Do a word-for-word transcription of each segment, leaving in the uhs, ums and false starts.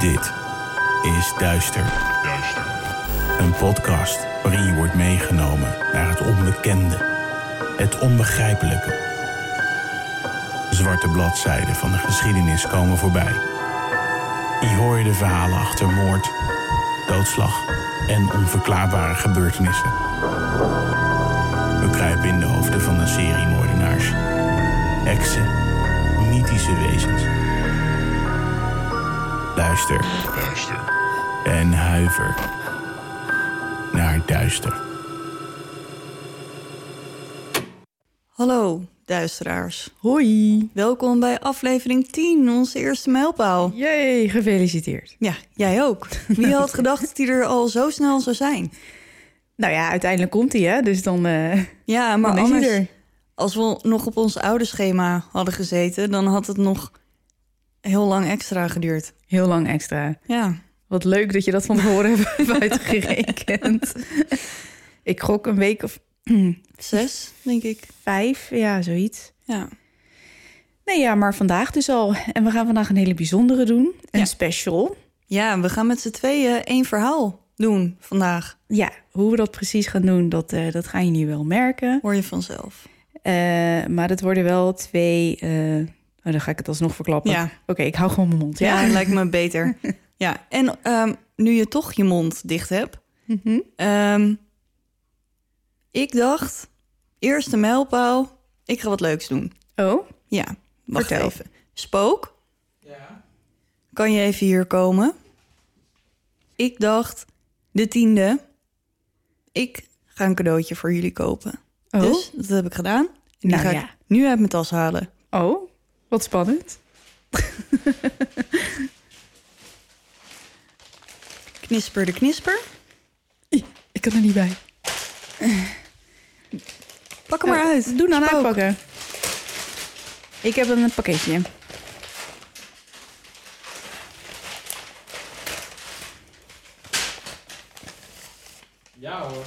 Dit is Duister. Duister. Een podcast waarin je wordt meegenomen naar het onbekende, het onbegrijpelijke. Zwarte bladzijden van de geschiedenis komen voorbij. Hier hoor je de verhalen achter moord, doodslag en onverklaarbare gebeurtenissen. We kruipen in de hoofden van een serie moordenaars, heksen, mythische wezens. Luister. Duister. En huiver naar Duister. Hallo, duisteraars. Hoi. Welkom bij aflevering tien, onze eerste mijlpaal. Jee, gefeliciteerd. Ja, jij ook. Wie had gedacht dat die er al zo snel zou zijn? Nou ja, uiteindelijk komt hij, hè? Dus dan, uh, Ja, maar dan is hij anders, er. als we nog op ons oude schema hadden gezeten, dan had het nog heel lang extra geduurd. Heel lang extra. Ja, Wat leuk dat je dat van tevoren hebt uitgerekend. Ik gok een week of zes, denk ik. vijf, ja, zoiets. Ja. Nee, ja, maar vandaag dus al. En we gaan vandaag een hele bijzondere doen. Een Ja. special. Ja, we gaan met z'n tweeën één verhaal doen vandaag. Ja, hoe we dat precies gaan doen, dat, uh, dat ga je nu wel merken. Hoor je vanzelf. Uh, maar het worden wel twee... Uh, oh, dan ga ik het alsnog verklappen. Ja. Oké, ik hou gewoon mijn mond. Ja, Ja, lijkt me beter. Ja, en um, nu je toch je mond dicht hebt. Mhm. Um, ik dacht, eerste mijlpaal, ik ga wat leuks doen. Oh, Ja, wacht Vertel. even. Spook, Ja. kan je even hier komen? Ik dacht, de tiende, ik ga een cadeautje voor jullie kopen. oh. Dus dat heb ik gedaan. En die Nou ga ja. ik nu uit mijn tas halen. Oh, wat spannend. Knisper de knisper. Ik kan er niet bij. Pak hem maar uit. Doe nou Spook. uitpakken. Ik heb een pakketje. Ja hoor.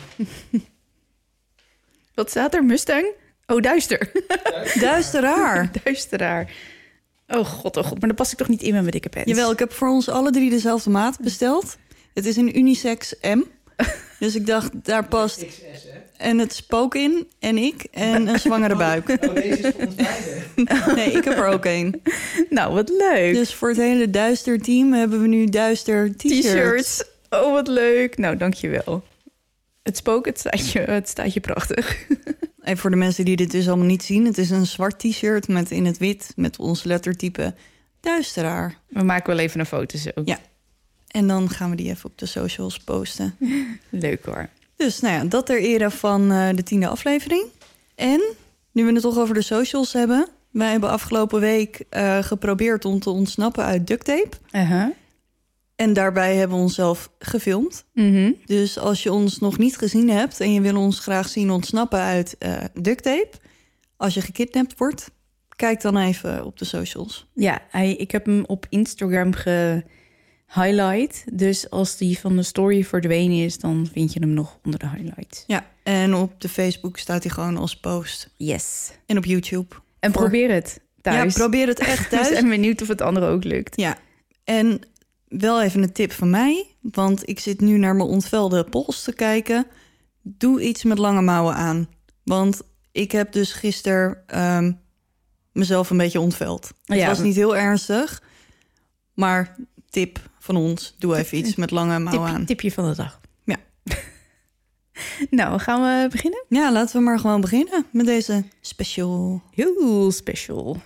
Wat staat er? Mustang? Oh, duister. Duisteraar. Duisteraar. Oh god, oh god. Maar dan pas ik toch niet in met mijn dikke pens? Jawel, ik heb voor ons alle drie dezelfde maat besteld. Het is een unisex M. Dus ik dacht, daar past X S, hè? en het spook in en ik en een zwangere buik. Oh, deze is voor ons beiden. Nee, ik heb er ook één. Nou, wat leuk. Dus voor het hele duister team hebben we nu duister t-shirts. T-shirts. Oh, wat leuk. Nou, dankjewel. Het spook, het staat je, het staat je prachtig. En voor de mensen die dit dus allemaal niet zien, het is een zwart t-shirt met in het wit met ons lettertype duisteraar. We maken wel even een foto zo. Ja. En dan gaan we die even op de socials posten. Leuk hoor. Dus nou ja, dat ter ere van uh, de tiende aflevering. En nu we het toch over de socials hebben. Wij hebben afgelopen week uh, geprobeerd om te ontsnappen uit duct tape. Uh-huh. En daarbij hebben we onszelf gefilmd. Mhm. Dus als je ons nog niet gezien hebt en je wil ons graag zien ontsnappen uit uh, duct tape, als je gekidnapt wordt, kijk dan even op de socials. Ja, hij, ik heb hem op Instagram gehighlight. Dus als die van de story verdwenen is, dan vind je hem nog onder de highlights. Ja, en op de Facebook staat hij gewoon als post. Yes. En op YouTube. En Voor- probeer het thuis. Ja, probeer het echt thuis. Ik ben benieuwd of het anderen ook lukt. Ja, en wel even een tip van mij, want ik zit nu naar mijn ontvelde pols te kijken. Doe iets met lange mouwen aan. Want ik heb dus gisteren um, mezelf een beetje ontveld. Het Ja. was niet heel ernstig, maar tip van ons, doe even iets met lange mouwen Tip, aan. tipje van de dag. Ja. Nou, gaan we beginnen? Ja, laten we maar gewoon beginnen met deze special. Heel special.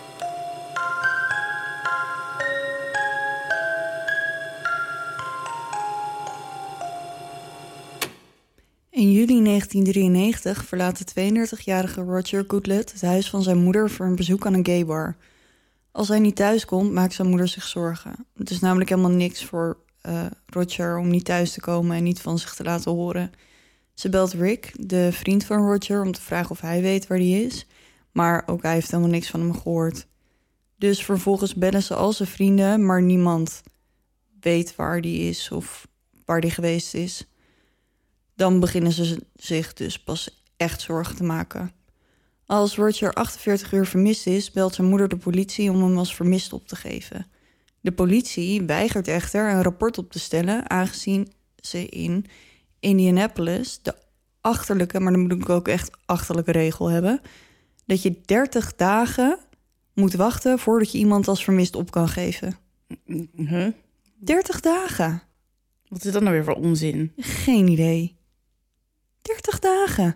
In juli negentien drieënnegentig verlaat de tweeëndertigjarige Roger Goodlet het huis van zijn moeder voor een bezoek aan een gaybar. Als hij niet thuis komt, maakt zijn moeder zich zorgen. Het is namelijk helemaal niks voor uh, Roger om niet thuis te komen en niet van zich te laten horen. Ze belt Rick, de vriend van Roger, om te vragen of hij weet waar hij is. Maar ook hij heeft helemaal niks van hem gehoord. Dus vervolgens bellen ze al zijn vrienden, maar niemand weet waar die is of waar die geweest is. Dan beginnen ze zich dus pas echt zorgen te maken. Als Roger achtenveertig uur vermist is, belt zijn moeder de politie om hem als vermist op te geven. De politie weigert echter een rapport op te stellen, aangezien ze in Indianapolis de achterlijke, maar dan moet ik ook echt achterlijke regel hebben, dat je dertig dagen moet wachten voordat je iemand als vermist op kan geven. Huh? dertig dagen. Wat is dat nou weer voor onzin? Geen idee. dertig dagen.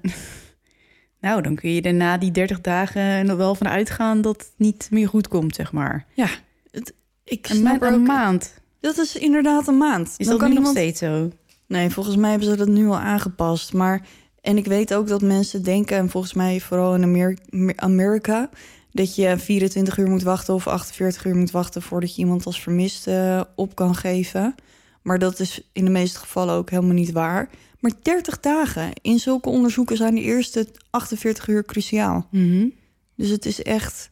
Nou, dan kun je er na die dertig dagen nog wel van uitgaan dat het niet meer goed komt, zeg maar. Ja, het, ik Een, snap ma- er een ook- maand. Dat is inderdaad een maand. Is Dan dat kan nu iemand... nog steeds zo? Nee, volgens mij hebben ze dat nu al aangepast. Maar, en ik weet ook dat mensen denken, en volgens mij vooral in Amer- Amerika, dat je vierentwintig uur moet wachten of achtenveertig uur moet wachten voordat je iemand als vermist uh, op kan geven. Maar dat is in de meeste gevallen ook helemaal niet waar. Maar dertig dagen. In zulke onderzoeken zijn de eerste achtenveertig uur cruciaal. Mm-hmm. Dus het is echt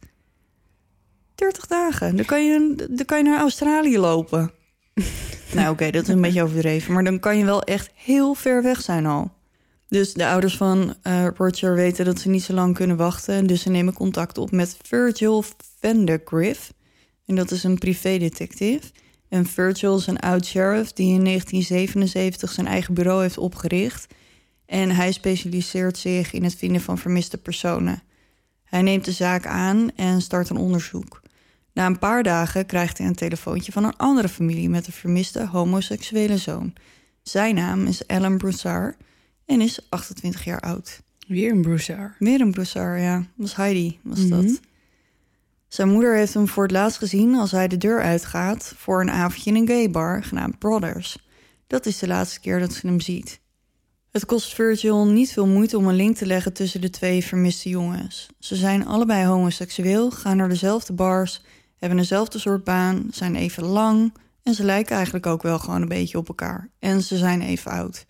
dertig dagen. Dan kan je, dan kan je naar Australië lopen. Nou oké, okay, dat is een beetje overdreven. Maar dan kan je wel echt heel ver weg zijn al. Dus de ouders van uh, Roger weten dat ze niet zo lang kunnen wachten. Dus ze nemen contact op met Virgil Vandegrift. En dat is een privédetectief. En Virgil is een oud-sheriff die in negentien zevenenzeventig zijn eigen bureau heeft opgericht. En hij specialiseert zich in het vinden van vermiste personen. Hij neemt de zaak aan en start een onderzoek. Na een paar dagen krijgt hij een telefoontje van een andere familie met een vermiste homoseksuele zoon. Zijn naam is Alan Broussard en is achtentwintig jaar oud. Weer een Broussard. Weer een Broussard, ja. Was Heidi, was Mm-hmm. dat. Zijn moeder heeft hem voor het laatst gezien als hij de deur uitgaat voor een avondje in een gaybar genaamd Brothers. Dat is de laatste keer dat ze hem ziet. Het kost Virgil niet veel moeite om een link te leggen tussen de twee vermiste jongens. Ze zijn allebei homoseksueel, gaan naar dezelfde bars, hebben dezelfde soort baan, zijn even lang en ze lijken eigenlijk ook wel gewoon een beetje op elkaar. En ze zijn even oud.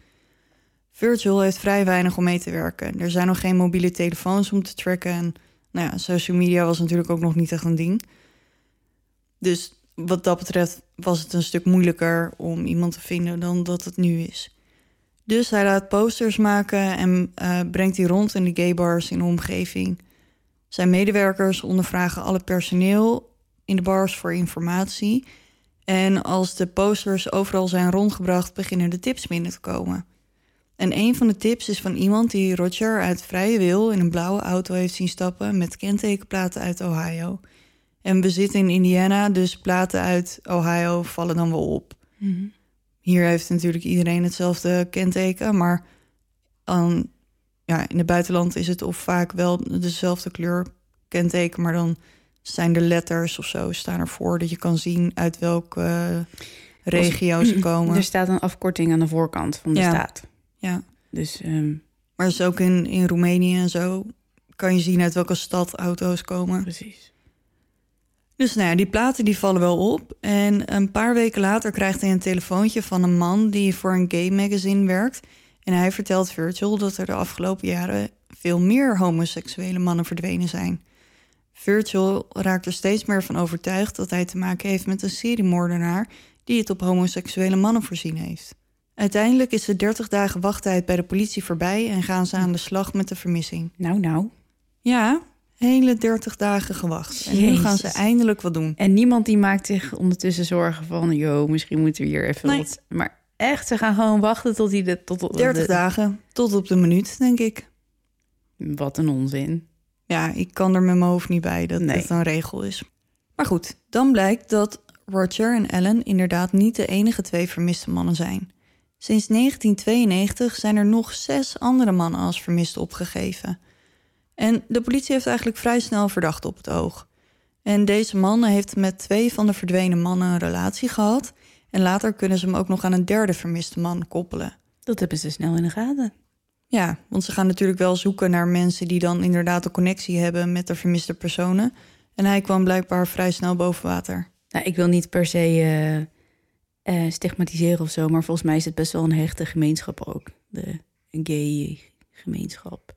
Virgil heeft vrij weinig om mee te werken. Er zijn nog geen mobiele telefoons om te tracken en nou ja, social media was natuurlijk ook nog niet echt een ding. Dus wat dat betreft was het een stuk moeilijker om iemand te vinden dan dat het nu is. Dus hij laat posters maken en uh, brengt die rond in de gaybars in de omgeving. Zijn medewerkers ondervragen alle personeel in de bars voor informatie. En als de posters overal zijn rondgebracht, beginnen de tips binnen te komen. En een van de tips is van iemand die Roger uit vrije wil in een blauwe auto heeft zien stappen met kentekenplaten uit Ohio. En we zitten in Indiana, dus platen uit Ohio vallen dan wel op. Mm-hmm. Hier heeft natuurlijk iedereen hetzelfde kenteken, maar um, ja, in het buitenland is het of vaak wel dezelfde kleur kenteken, maar dan zijn de letters of zo staan ervoor dat je kan zien uit welke uh, regio ze komen. Er staat een afkorting aan de voorkant van de Ja. staat. Ja, Dus um, maar dus ook in, in Roemenië en zo kan je zien uit welke stad auto's komen. precies. Dus nou ja, die platen die vallen wel op. En een paar weken later krijgt hij een telefoontje van een man die voor een gay magazine werkt. En hij vertelt Virgil dat er de afgelopen jaren veel meer homoseksuele mannen verdwenen zijn. Virgil raakt er steeds meer van overtuigd dat hij te maken heeft met een seriemoordenaar die het op homoseksuele mannen voorzien heeft. Uiteindelijk is de dertig dagen wachttijd bij de politie voorbij en gaan ze aan de slag met de vermissing. Nou, nou. Ja, hele dertig dagen gewacht. En nu Jezus. gaan ze eindelijk wat doen. En niemand die maakt zich ondertussen zorgen van, joh, misschien moeten we hier even Nee. wat. Maar echt, ze gaan gewoon wachten tot hij de tot, tot dertig de- dagen, tot op de minuut, denk ik. Wat een onzin. Ja, ik kan er met mijn hoofd niet bij dat Nee. het een regel is. Maar goed, dan blijkt dat Roger en Ellen inderdaad niet de enige twee vermiste mannen zijn. Sinds negentien tweeënnegentig zijn er nog zes andere mannen als vermist opgegeven. En de politie heeft eigenlijk vrij snel verdachte op het oog. En deze man heeft met twee van de verdwenen mannen een relatie gehad. En later kunnen ze hem ook nog aan een derde vermiste man koppelen. Dat hebben ze snel in de gaten. Ja, want ze gaan natuurlijk wel zoeken naar mensen die dan inderdaad een connectie hebben met de vermiste personen. En hij kwam blijkbaar vrij snel boven water. Nou, ik wil niet per se uh, uh, stigmatiseren of zo, maar volgens mij is het best wel een hechte gemeenschap ook. De gay gemeenschap.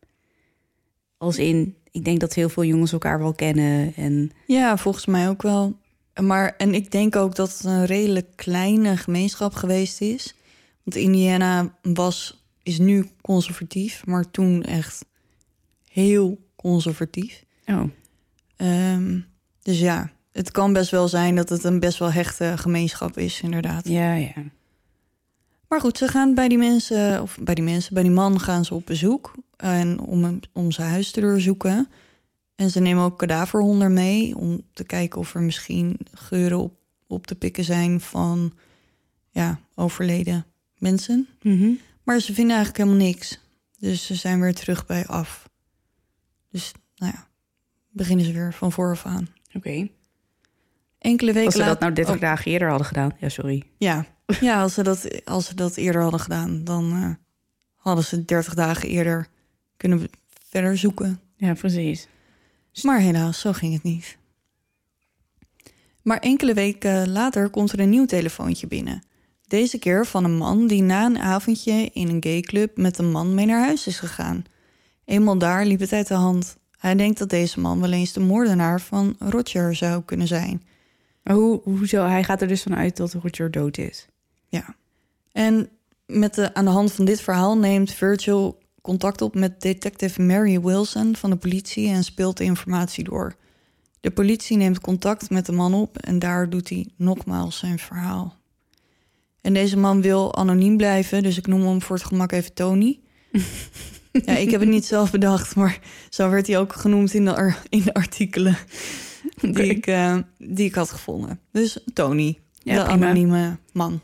Als in, ik denk dat heel veel jongens elkaar wel kennen. En Ja, volgens mij ook wel. Maar, en ik denk ook dat het een redelijk kleine gemeenschap geweest is. Want Indiana was, is nu conservatief, maar toen echt heel conservatief. oh, Um, dus ja, het kan best wel zijn dat het een best wel hechte gemeenschap is, inderdaad. Ja, ja. Maar goed, ze gaan bij die mensen, of bij die mensen, bij die man gaan ze op bezoek. En om, hem, om zijn huis te doorzoeken. En ze nemen ook kadaverhonden mee om te kijken of er misschien geuren op, op te pikken zijn van ja, overleden mensen. Mm-hmm. Maar ze vinden eigenlijk helemaal niks. Dus ze zijn weer terug bij af. Dus nou ja, beginnen ze weer van vooraf aan. Oké. Okay. Enkele weken Als ze dat later, nou dertig oh, dagen eerder hadden gedaan. Ja, sorry. Ja, ja als, ze dat, als ze dat eerder hadden gedaan, dan uh, hadden ze dertig dagen eerder kunnen we verder zoeken. Ja, precies. Maar helaas, zo ging het niet. Maar enkele weken later komt er een nieuw telefoontje binnen. Deze keer van een man die na een avondje in een gayclub met een man mee naar huis is gegaan. Eenmaal daar liep het uit de hand. Hij denkt dat deze man wel eens de moordenaar van Roger zou kunnen zijn. Maar hoe, hoezo? Hij gaat er dus vanuit dat Roger dood is. Ja. En met de, aan de hand van dit verhaal neemt Virgil contact op met detective Mary Wilson van de politie en speelt de informatie door. De politie neemt contact met de man op en daar doet hij nogmaals zijn verhaal. En deze man wil anoniem blijven, dus ik noem hem voor het gemak even Tony. Ja, ik heb het niet zelf bedacht, maar zo werd hij ook genoemd in de, ar- in de artikelen die, Okay. ik, uh, die ik had gevonden. Dus Tony, Ja, de prima. anonieme man.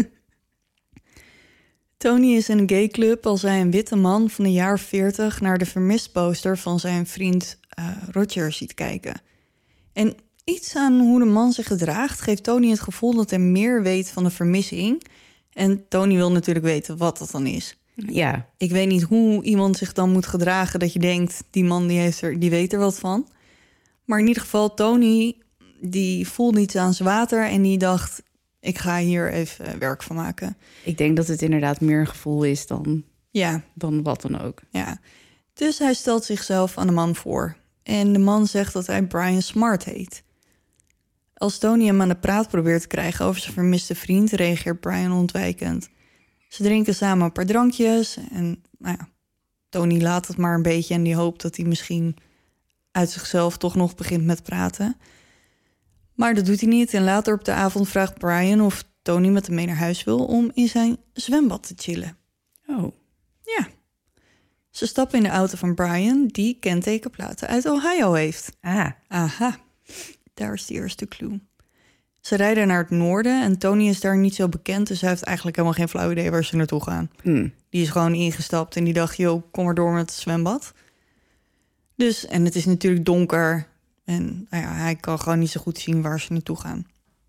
Tony is in een gayclub als hij een witte man van de jaar veertig naar de vermist poster van zijn vriend uh, Roger ziet kijken. En iets aan hoe de man zich gedraagt geeft Tony het gevoel dat hij meer weet van de vermissing. En Tony wil natuurlijk weten wat dat dan is. Ja. Ik weet niet hoe iemand zich dan moet gedragen dat je denkt, die man die, heeft er, die weet er wat van. Maar in ieder geval, Tony die voelde iets aan zijn water en die dacht, ik ga hier even werk van maken. Ik denk dat het inderdaad meer een gevoel is dan, Ja, dan wat dan ook. ja. Dus hij stelt zichzelf aan de man voor. En de man zegt dat hij Brian Smart heet. Als Tony hem aan de praat probeert te krijgen over zijn vermiste vriend, reageert Brian ontwijkend. Ze drinken samen een paar drankjes en nou ja, Tony laat het maar een beetje en die hoopt dat hij misschien uit zichzelf toch nog begint met praten. Maar dat doet hij niet en later op de avond vraagt Brian of Tony met hem mee naar huis wil om in zijn zwembad te chillen. Oh. Ja. Ze stappen in de auto van Brian, die kentekenplaten uit Ohio heeft. Ah. Aha, daar is de eerste clue. Ze rijden naar het noorden en Tony is daar niet zo bekend, dus hij heeft eigenlijk helemaal geen flauw idee waar ze naartoe gaan. Hm. Die is gewoon ingestapt en die dacht, joh, kom maar door met het zwembad. Dus, en het is natuurlijk donker en nou ja, hij kan gewoon niet zo goed zien waar ze naartoe gaan.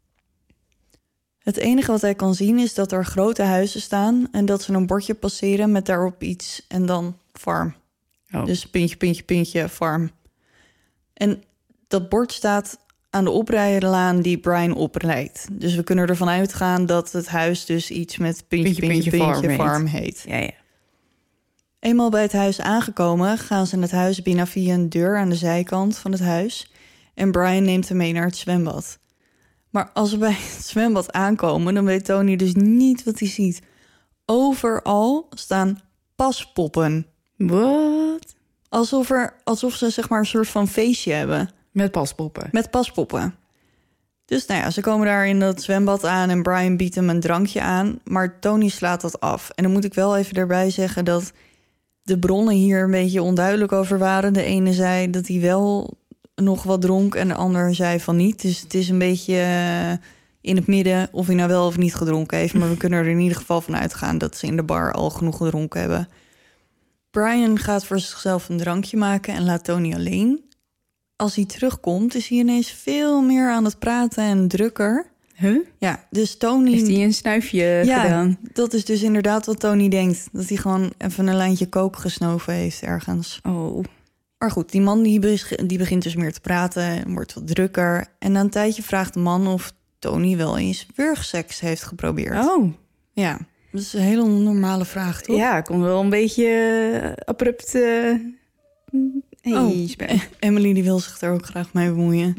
Het enige wat hij kan zien is dat er grote huizen staan en dat ze een bordje passeren met daarop iets en dan farm. Oh. Dus puntje, puntje, puntje, farm. En dat bord staat aan de oprijlaan die Brian oprijdt. Dus we kunnen ervan uitgaan dat het huis dus iets met puntje, puntje, puntje, puntje, puntje, farm farm heet. Ja, ja. Eenmaal bij het huis aangekomen gaan ze het huis binnen via een deur aan de zijkant van het huis. En Brian neemt hem mee naar het zwembad. Maar als we bij het zwembad aankomen, dan weet Tony dus niet wat hij ziet. Overal staan paspoppen. Wat? Alsof, er, alsof ze zeg maar een soort van feestje hebben. Met paspoppen. Met paspoppen. Dus nou ja, ze komen daar in dat zwembad aan en Brian biedt hem een drankje aan. Maar Tony slaat dat af. En dan moet ik wel even erbij zeggen dat de bronnen hier een beetje onduidelijk over waren. De ene zei dat hij wel nog wat dronk en de ander zei van niet. Dus het is een beetje uh, in het midden of hij nou wel of niet gedronken heeft. Maar we kunnen er in ieder geval van uitgaan dat ze in de bar al genoeg gedronken hebben. Brian gaat voor zichzelf een drankje maken en laat Tony alleen. Als hij terugkomt is hij ineens veel meer aan het praten en drukker. Huh? Ja, dus Tony... Heeft hij een snuifje ja, gedaan? dat is dus inderdaad wat Tony denkt. Dat hij gewoon even een lijntje kook gesnoven heeft ergens. Oh. Maar goed, die man die, be- die begint dus meer te praten en wordt wat drukker. En na een tijdje vraagt de man of Tony wel eens wurgseks heeft geprobeerd. Oh. Ja, dat is een hele normale vraag, toch? Ja, ik kon wel een beetje uh, abrupt... Uh... Hey, Oh, spijt. Emily die wil zich er ook graag mee bemoeien.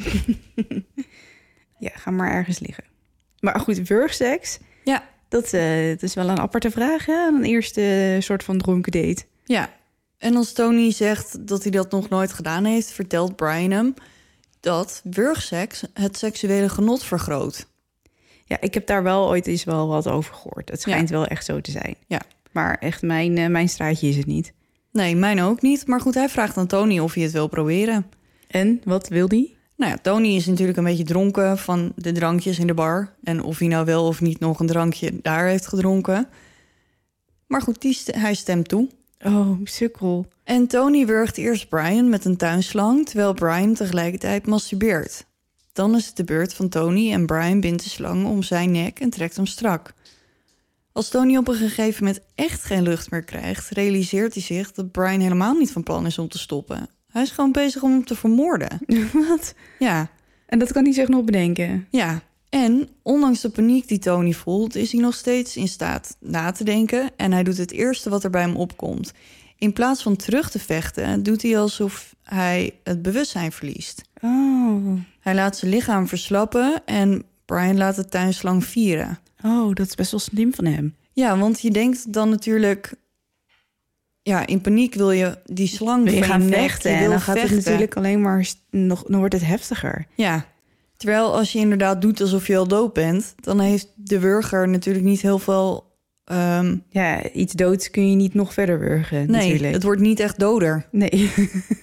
Ja, ga maar ergens liggen. Maar goed, wurgseks, Ja, dat, uh, dat is wel een aparte vraag, hè? Een eerste soort van dronken date. ja. En als Tony zegt dat hij dat nog nooit gedaan heeft, vertelt Brian hem. dat wurgseks het seksuele genot vergroot. Ja, ik heb daar wel ooit eens wel wat over gehoord. Het schijnt Ja. wel echt zo te zijn. Ja. Maar echt, mijn, uh, mijn straatje is het niet. Nee, mijn ook niet. Maar goed, hij vraagt aan Tony of hij het wil proberen. En, wat wil die? Nou ja, Tony is natuurlijk een beetje dronken van de drankjes in de bar. En of hij nou wel of niet nog een drankje daar heeft gedronken. Maar goed, die st- hij stemt toe. Oh, sukkel. En Tony wurgt eerst Brian met een tuinslang, terwijl Brian tegelijkertijd masturbeert. Dan is het de beurt van Tony en Brian bindt de slang om zijn nek en trekt hem strak. Als Tony op een gegeven moment echt geen lucht meer krijgt, realiseert hij zich dat Brian helemaal niet van plan is om te stoppen. Hij is gewoon bezig om hem te vermoorden. Wat? Ja, En dat kan hij zich nog bedenken. ja. En ondanks de paniek die Tony voelt, is hij nog steeds in staat na te denken en hij doet het eerste wat er bij hem opkomt. In plaats van terug te vechten, doet hij alsof hij het bewustzijn verliest. Oh. Hij laat zijn lichaam verslappen en Brian laat de tuinslang vieren. Oh, dat is best wel slim van hem. Ja, want je denkt dan natuurlijk... Ja, in paniek wil je die slang Wil je van gaan nek, vechten je en wil dan gaat vechten. het natuurlijk alleen maar... st- Nog, dan wordt het heftiger. Ja, terwijl als je inderdaad doet alsof je al dood bent... dan heeft de wurger natuurlijk niet heel veel... ehm, Ja, iets doods kun je niet nog verder wurgen, nee, natuurlijk. het wordt niet echt doder. Nee.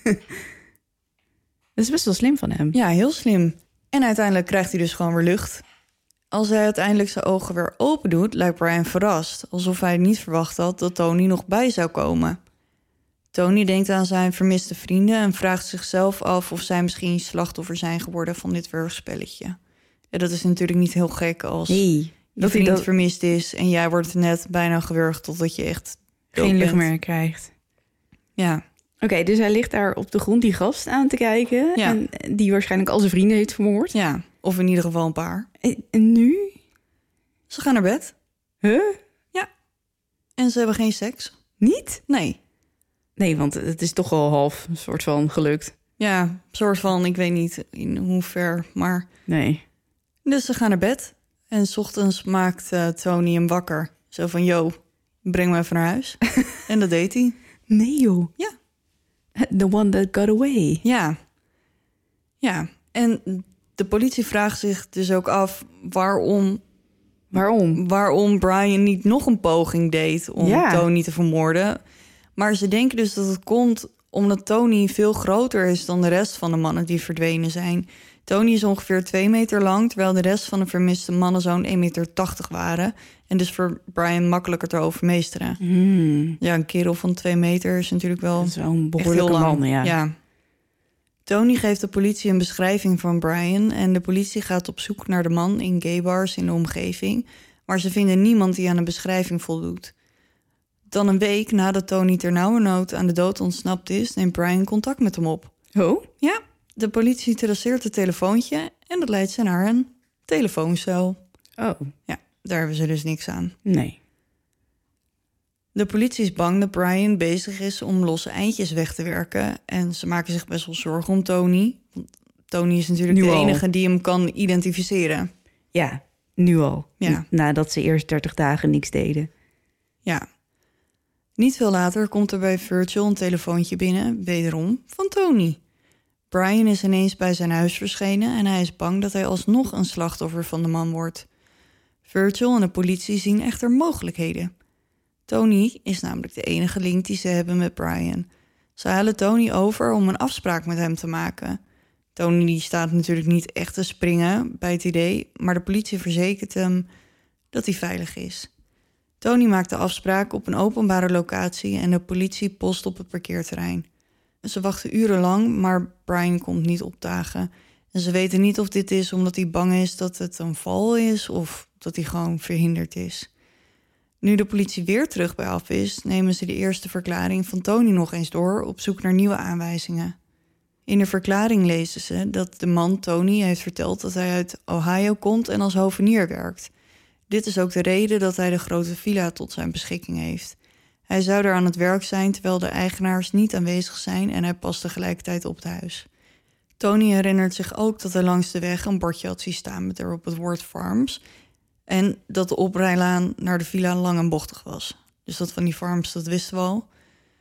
Dat is best wel slim van hem. Ja, heel slim. En uiteindelijk krijgt hij dus gewoon weer lucht. Als hij uiteindelijk zijn ogen weer open doet, lijkt Brian verrast. Alsof hij niet verwacht had dat Tony nog bij zou komen. Tony denkt aan zijn vermiste vrienden en vraagt zichzelf af of zij misschien slachtoffer zijn geworden van dit wurgspelletje. Ja, dat is natuurlijk niet heel gek als Nee, je dat hij vriend dat vermist is en jij wordt net bijna gewurgd totdat je echt dood geen lucht bent. meer krijgt. Ja, Oké, dus hij ligt daar op de grond die gast aan te kijken. Ja. En die waarschijnlijk al zijn vrienden heeft vermoord. ja, of in ieder geval een paar. En, en nu? Ze gaan naar bed Huh? en ze hebben geen seks. Niet? Nee. Nee, want het is toch al half een soort van gelukt. Ja, een soort van, ik weet niet in hoe ver, maar... Nee. Dus ze gaan naar bed. En 's ochtends maakt eh, Tony hem wakker. Zo van, yo, breng me even naar huis. En dat deed hij. Nee, joh. Ja. The one that got away. Ja. Ja. En de politie vraagt zich dus ook af waarom, Waarom? waarom Brian niet nog een poging deed om Ja. Tony te vermoorden. Maar ze denken dus dat het komt omdat Tony veel groter is dan de rest van de mannen die verdwenen zijn. Tony is ongeveer twee meter lang, terwijl de rest van de vermiste mannen zo'n één meter tachtig waren. En dus voor Brian makkelijker te overmeesteren. Hmm. Ja, een kerel van twee meter is natuurlijk wel Dat is wel een echt behoorlijke heel lang. man, ja. ja. Tony geeft de politie een beschrijving van Brian en de politie gaat op zoek naar de man in gaybars in de omgeving, maar ze vinden niemand die aan de beschrijving voldoet. Dan een week nadat Tony ternauwernood aan de dood ontsnapt is, neemt Brian contact met hem op. Oh? Ja, de politie traceert het telefoontje en dat leidt ze naar een telefooncel. Oh, Ja, daar hebben ze dus niks aan. nee. De politie is bang dat Brian bezig is om losse eindjes weg te werken. En ze maken zich best wel zorgen om Tony. Want Tony is natuurlijk Nu de al. enige die hem kan identificeren. Ja, nu al. Ja. Nadat ze eerst dertig dagen niks deden. Ja. Niet veel later komt er bij Virgil een telefoontje binnen, wederom van Tony. Brian is ineens bij zijn huis verschenen en hij is bang dat hij alsnog een slachtoffer van de man wordt. Virgil en de politie zien echter mogelijkheden. Tony is namelijk de enige link die ze hebben met Brian. Ze halen Tony over om een afspraak met hem te maken. Tony die staat natuurlijk niet echt te springen bij het idee, maar de politie verzekert hem dat hij veilig is. Tony maakt de afspraak op een openbare locatie en de politie post op het parkeerterrein. Ze wachten urenlang, maar Brian komt niet opdagen. En ze weten niet of dit is omdat hij bang is dat het een val is of dat hij gewoon verhinderd is. Nu de politie weer terug bij af is, nemen ze de eerste verklaring van Tony nog eens door op zoek naar nieuwe aanwijzingen. In de verklaring lezen ze dat de man Tony heeft verteld dat hij uit Ohio komt en als hovenier werkt. Dit is ook de reden dat hij de grote villa tot zijn beschikking heeft. Hij zou er aan het werk zijn terwijl de eigenaars niet aanwezig zijn en hij past tegelijkertijd op het huis. Tony herinnert zich ook dat hij langs de weg een bordje had zien staan met erop het woord Farms en dat de oprijlaan naar de villa lang en bochtig was. Dus dat van die farms, dat wisten we al.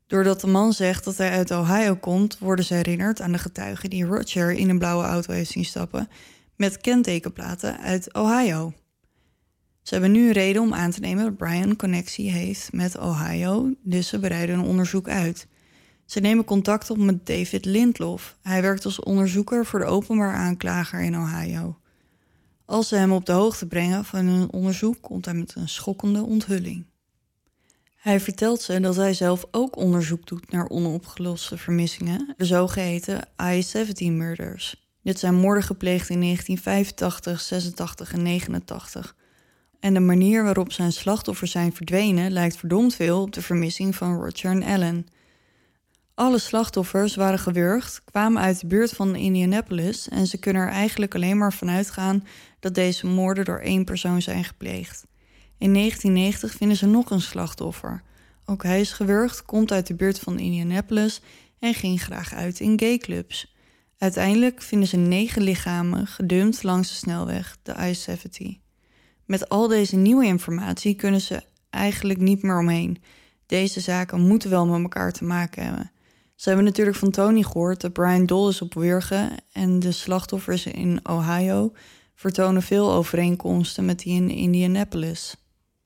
Doordat de man zegt dat hij uit Ohio komt, worden ze herinnerd aan de getuigen die Roger in een blauwe auto heeft zien stappen met kentekenplaten uit Ohio. Ze hebben nu een reden om aan te nemen dat Brian een connectie heeft met Ohio, dus ze bereiden een onderzoek uit. Ze nemen contact op met David Lindlof. Hij werkt als onderzoeker voor de openbaar aanklager in Ohio. Als ze hem op de hoogte brengen van hun onderzoek, komt hij met een schokkende onthulling. Hij vertelt ze dat hij zelf ook onderzoek doet naar onopgeloste vermissingen, de zogeheten I zeventien murders. Dit zijn moorden gepleegd in negentien vijfentachtig, zesentachtig en negenentachtig. En de manier waarop zijn slachtoffers zijn verdwenen lijkt verdomd veel op de vermissing van Roger en Ellen. Alle slachtoffers waren gewurgd, kwamen uit de buurt van Indianapolis en ze kunnen er eigenlijk alleen maar van uitgaan dat deze moorden door één persoon zijn gepleegd. In negentien negentig vinden ze nog een slachtoffer. Ook hij is gewurgd, komt uit de buurt van Indianapolis en ging graag uit in gayclubs. Uiteindelijk vinden ze negen lichamen gedumpt langs de snelweg, de I zeventig. Met al deze nieuwe informatie kunnen ze eigenlijk niet meer omheen. Deze zaken moeten wel met elkaar te maken hebben. Ze hebben natuurlijk van Tony gehoord dat Brian dol is op wurgen en de slachtoffers in Ohio vertonen veel overeenkomsten met die in Indianapolis.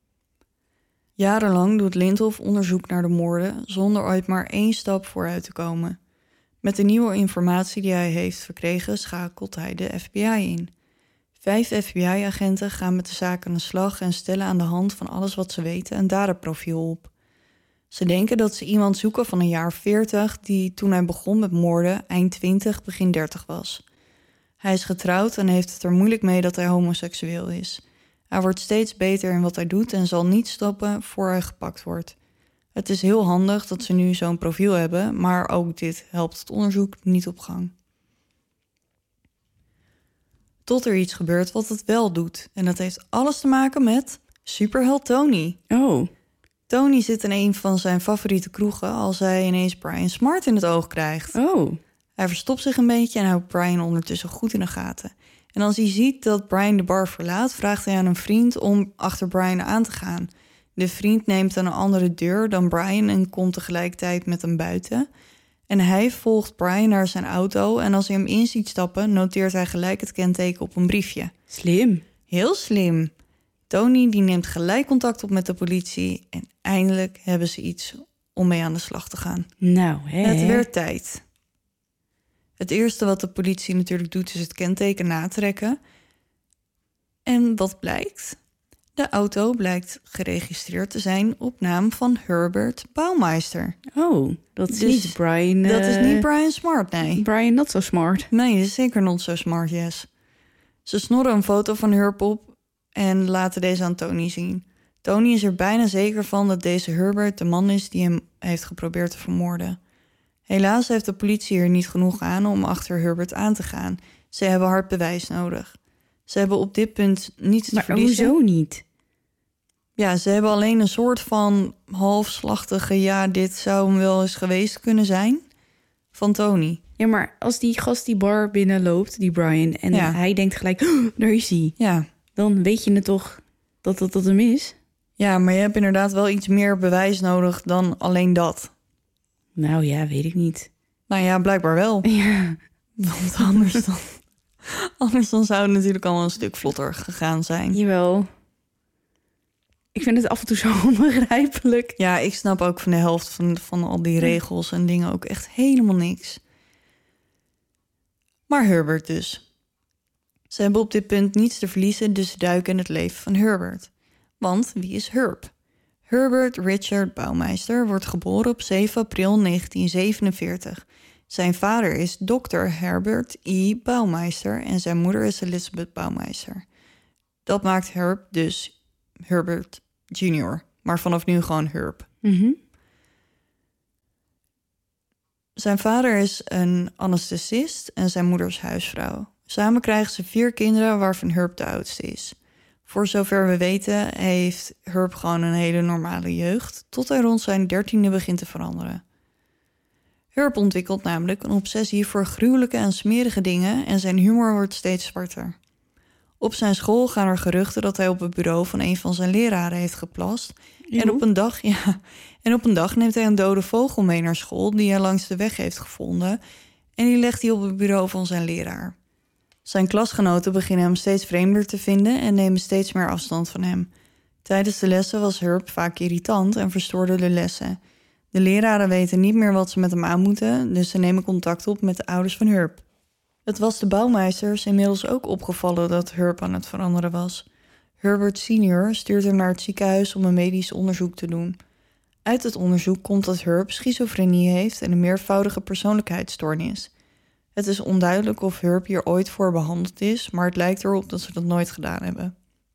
Jarenlang doet Lindlof onderzoek naar de moorden zonder ooit maar één stap vooruit te komen. Met de nieuwe informatie die hij heeft verkregen schakelt hij de F B I in. Vijf F B I-agenten gaan met de zaak aan de slag en stellen aan de hand van alles wat ze weten een daderprofiel op. Ze denken dat ze iemand zoeken van een jaar veertig die toen hij begon met moorden eind twintig, begin dertig was. Hij is getrouwd en heeft het er moeilijk mee dat hij homoseksueel is. Hij wordt steeds beter in wat hij doet en zal niet stoppen voor hij gepakt wordt. Het is heel handig dat ze nu zo'n profiel hebben, maar ook dit helpt het onderzoek niet op gang. Tot er iets gebeurt wat het wel doet. En dat heeft alles te maken met superheld Tony. Oh. Tony zit in een van zijn favoriete kroegen als hij ineens Brian Smart in het oog krijgt. Oh. Hij verstopt zich een beetje en houdt Brian ondertussen goed in de gaten. En als hij ziet dat Brian de bar verlaat, vraagt hij aan een vriend om achter Brian aan te gaan. De vriend neemt een andere deur dan Brian en komt tegelijkertijd met hem buiten. En hij volgt Brian naar zijn auto en als hij hem in ziet stappen, noteert hij gelijk het kenteken op een briefje. Slim. Heel slim. Tony die neemt gelijk contact op met de politie en eindelijk hebben ze iets om mee aan de slag te gaan. Nou, hè. Het werd tijd. Het eerste wat de politie natuurlijk doet is het kenteken natrekken. En wat blijkt? De auto blijkt geregistreerd te zijn op naam van Herbert Baumeister. Oh, dat is Dus niet Brian... Dat uh, is niet Brian Smart, nee. Brian not so smart. Nee, dat is zeker not so smart, yes. Ze snorren een foto van Herb op en laten deze aan Tony zien. Tony is er bijna zeker van dat deze Herbert de man is die hem heeft geprobeerd te vermoorden. Helaas heeft de politie er niet genoeg aan om achter Herbert aan te gaan. Ze hebben hard bewijs nodig. Ze hebben op dit punt niets te Maar verliezen. hoezo niet? Ja, ze hebben alleen een soort van halfslachtige... ja, dit zou hem wel eens geweest kunnen zijn, van Tony. Ja, maar als die gast die bar binnenloopt, die Brian... en Ja. hij denkt gelijk, oh, daar is hij. Ja. Dan weet je het toch dat dat, dat hem is? ja, maar je hebt inderdaad wel iets meer bewijs nodig dan alleen dat. Nou ja, weet ik niet. Nou ja, blijkbaar wel. Ja. Want anders dan, anders dan zou het natuurlijk al een stuk vlotter gegaan zijn. Jawel. Ik vind het af en toe zo onbegrijpelijk. Ja, ik snap ook van de helft van, van al die regels en dingen ook echt helemaal niks. Maar Herbert dus. Ze hebben op dit punt niets te verliezen, dus ze duiken in het leven van Herbert. Want wie is Herb? Herbert Richard Baumeister wordt geboren op zeven april negentien zevenenveertig. Zijn vader is dokter Herbert E. Baumeister en zijn moeder is Elizabeth Baumeister. Dat maakt Herb dus Herbert junior, maar vanaf nu gewoon Herb. Mm-hmm. Zijn vader is een anesthesist en zijn moeder is huisvrouw. Samen krijgen ze vier kinderen, waarvan Herb de oudste is. Voor zover we weten heeft Herb gewoon een hele normale jeugd, tot hij rond zijn dertiende begint te veranderen. Herb ontwikkelt namelijk een obsessie voor gruwelijke en smerige dingen en zijn humor wordt steeds zwarter. Op zijn school gaan er geruchten dat hij op het bureau van een van zijn leraren heeft geplast. En op, een dag, ja, en op een dag neemt hij een dode vogel mee naar school die hij langs de weg heeft gevonden. En die legt hij op het bureau van zijn leraar. Zijn klasgenoten beginnen hem steeds vreemder te vinden en nemen steeds meer afstand van hem. Tijdens de lessen was Herb vaak irritant en verstoorde de lessen. De leraren weten niet meer wat ze met hem aan moeten, dus ze nemen contact op met de ouders van Herb. Het was de bouwmeisters inmiddels ook opgevallen dat Herb aan het veranderen was. Herbert senior stuurt hem naar het ziekenhuis om een medisch onderzoek te doen. Uit het onderzoek komt dat Herb schizofrenie heeft en een meervoudige persoonlijkheidsstoornis. Het is onduidelijk of Herb hier ooit voor behandeld is, maar het lijkt erop dat ze dat nooit gedaan hebben.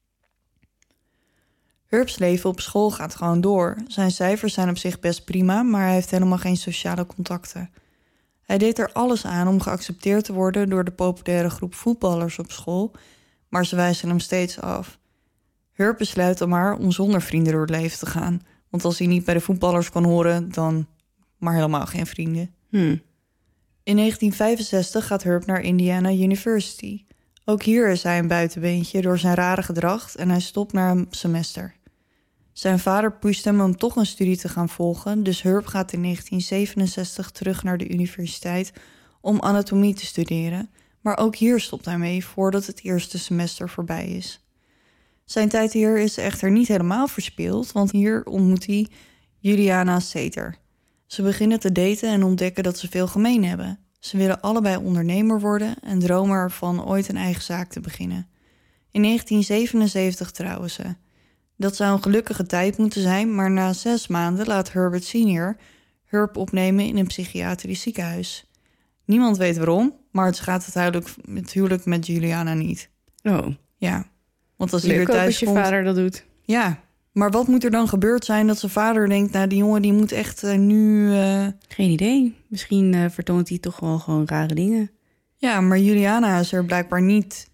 Herb's leven op school gaat gewoon door. Zijn cijfers zijn op zich best prima, maar hij heeft helemaal geen sociale contacten. Hij deed er alles aan om geaccepteerd te worden door de populaire groep voetballers op school, maar ze wijzen hem steeds af. Herb besluit dan maar om zonder vrienden door het leven te gaan, want als hij niet bij de voetballers kan horen, dan maar helemaal geen vrienden. Hmm. In negentien vijfenzestig gaat Herb naar Indiana University. Ook hier is hij een buitenbeentje door zijn rare gedrag en hij stopt na een semester. Zijn vader pusht hem om toch een studie te gaan volgen, dus Herb gaat in negentien zevenenzestig terug naar de universiteit om anatomie te studeren, maar ook hier stopt hij mee voordat het eerste semester voorbij is. Zijn tijd hier is echter niet helemaal verspild, want hier ontmoet hij Juliana Sater. Ze beginnen te daten en ontdekken dat ze veel gemeen hebben. Ze willen allebei ondernemer worden en dromen ervan ooit een eigen zaak te beginnen. In negentien zevenenzeventig trouwen ze. Dat zou een gelukkige tijd moeten zijn, maar na zes maanden laat Herbert senior Herb opnemen in een psychiatrisch ziekenhuis. Niemand weet waarom, maar het gaat natuurlijk, natuurlijk met Juliana niet. Oh. Ja, want als hij weer Leuk ook thuis als je komt... vader dat doet. Ja, maar wat moet er dan gebeurd zijn dat zijn vader denkt... nou, die jongen die moet echt uh, nu... Uh... Geen idee. Misschien uh, vertoont hij toch wel gewoon rare dingen. Ja, maar Juliana is er blijkbaar niet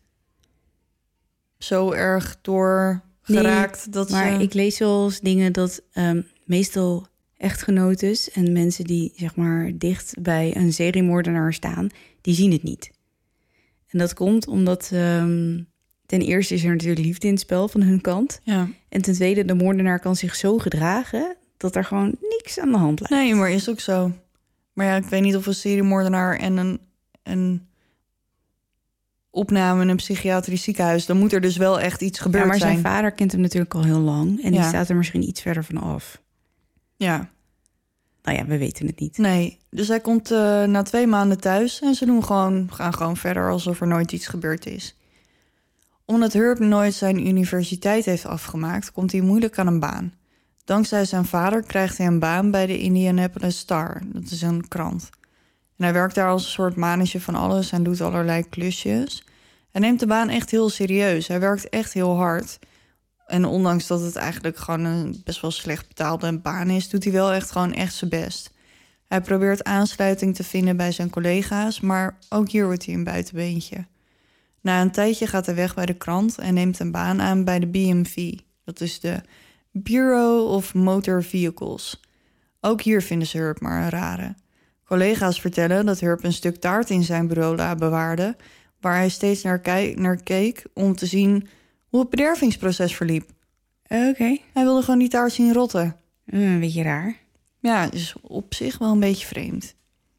zo erg door geraakt. Nee, dat maar ze... ik lees wel eens dingen dat um, meestal echtgenotes... en mensen die zeg maar dicht bij een seriemoordenaar staan... die zien het niet. En dat komt omdat... Um, ten eerste is er natuurlijk liefde in het spel van hun kant. Ja. En ten tweede, de moordenaar kan zich zo gedragen... dat er gewoon niks aan de hand lijkt. Nee, maar is ook zo. Maar ja, ik weet niet of een seriemoordenaar en een, een opname in een psychiatrisch ziekenhuis... dan moet er dus wel echt iets gebeurd zijn. Ja, maar zijn zijn. vader kent hem natuurlijk al heel lang... en Ja. die staat er misschien iets verder van af. Ja. Nou ja, we weten het niet. Nee, dus hij komt uh, na twee maanden thuis... en ze doen gewoon, gaan gewoon verder alsof er nooit iets gebeurd is. Omdat Herb nooit zijn universiteit heeft afgemaakt... komt hij moeilijk aan een baan. Dankzij zijn vader krijgt hij een baan bij de Indianapolis Star. Dat is een krant. En hij werkt daar als een soort mannetje van alles... en doet allerlei klusjes. Hij neemt de baan echt heel serieus. Hij werkt echt heel hard. En ondanks dat het eigenlijk gewoon een best wel slecht betaalde baan is... doet hij wel echt gewoon echt zijn best. Hij probeert aansluiting te vinden bij zijn collega's... maar ook hier wordt hij een buitenbeentje. Na een tijdje gaat hij weg bij de krant... en neemt een baan aan bij de B M V. Dat is de Bureau of Motor Vehicles. Ook hier vinden ze Herb maar een rare. Collega's vertellen dat Herb een stuk taart in zijn bureaula bewaarde... waar hij steeds naar, kijk, naar keek om te zien hoe het bedervingsproces verliep. Oké. Okay. Hij wilde gewoon die taart zien rotten. Mm, een beetje raar. Ja, dus op zich wel een beetje vreemd.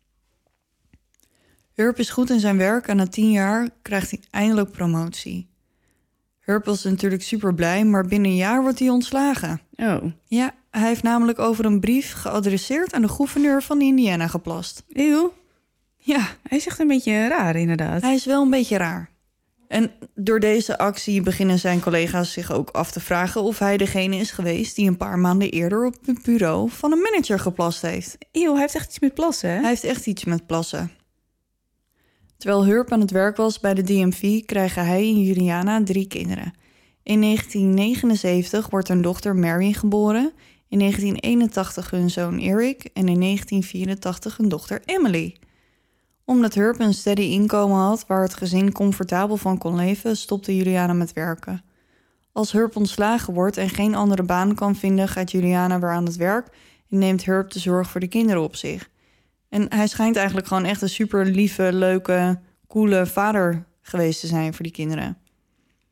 Herb is goed in zijn werk en na tien jaar krijgt hij eindelijk promotie. Herb was natuurlijk super blij, maar binnen een jaar wordt hij ontslagen. Oh. Ja, hij heeft namelijk over een brief geadresseerd aan de gouverneur van Indiana geplast. Eeuw. Ja. Hij is echt een beetje raar, inderdaad. Hij is wel een beetje raar. En door deze actie beginnen zijn collega's zich ook af te vragen... of hij degene is geweest die een paar maanden eerder op het bureau van een manager geplast heeft. Eeuw, hij heeft echt iets met plassen, hè? Hij heeft echt iets met plassen. Terwijl Herb aan het werk was bij de D M V... krijgen hij en Juliana drie kinderen. In negentien negenenzeventig wordt hun dochter Mary geboren... in negentien eenentachtig hun zoon Eric... en in negentien vierentachtig hun dochter Emily. Omdat Herb een steady inkomen had... waar het gezin comfortabel van kon leven... stopte Juliana met werken. Als Herb ontslagen wordt en geen andere baan kan vinden... gaat Juliana weer aan het werk... en neemt Herb de zorg voor de kinderen op zich... En hij schijnt eigenlijk gewoon echt een super lieve, leuke, coole vader geweest te zijn voor die kinderen.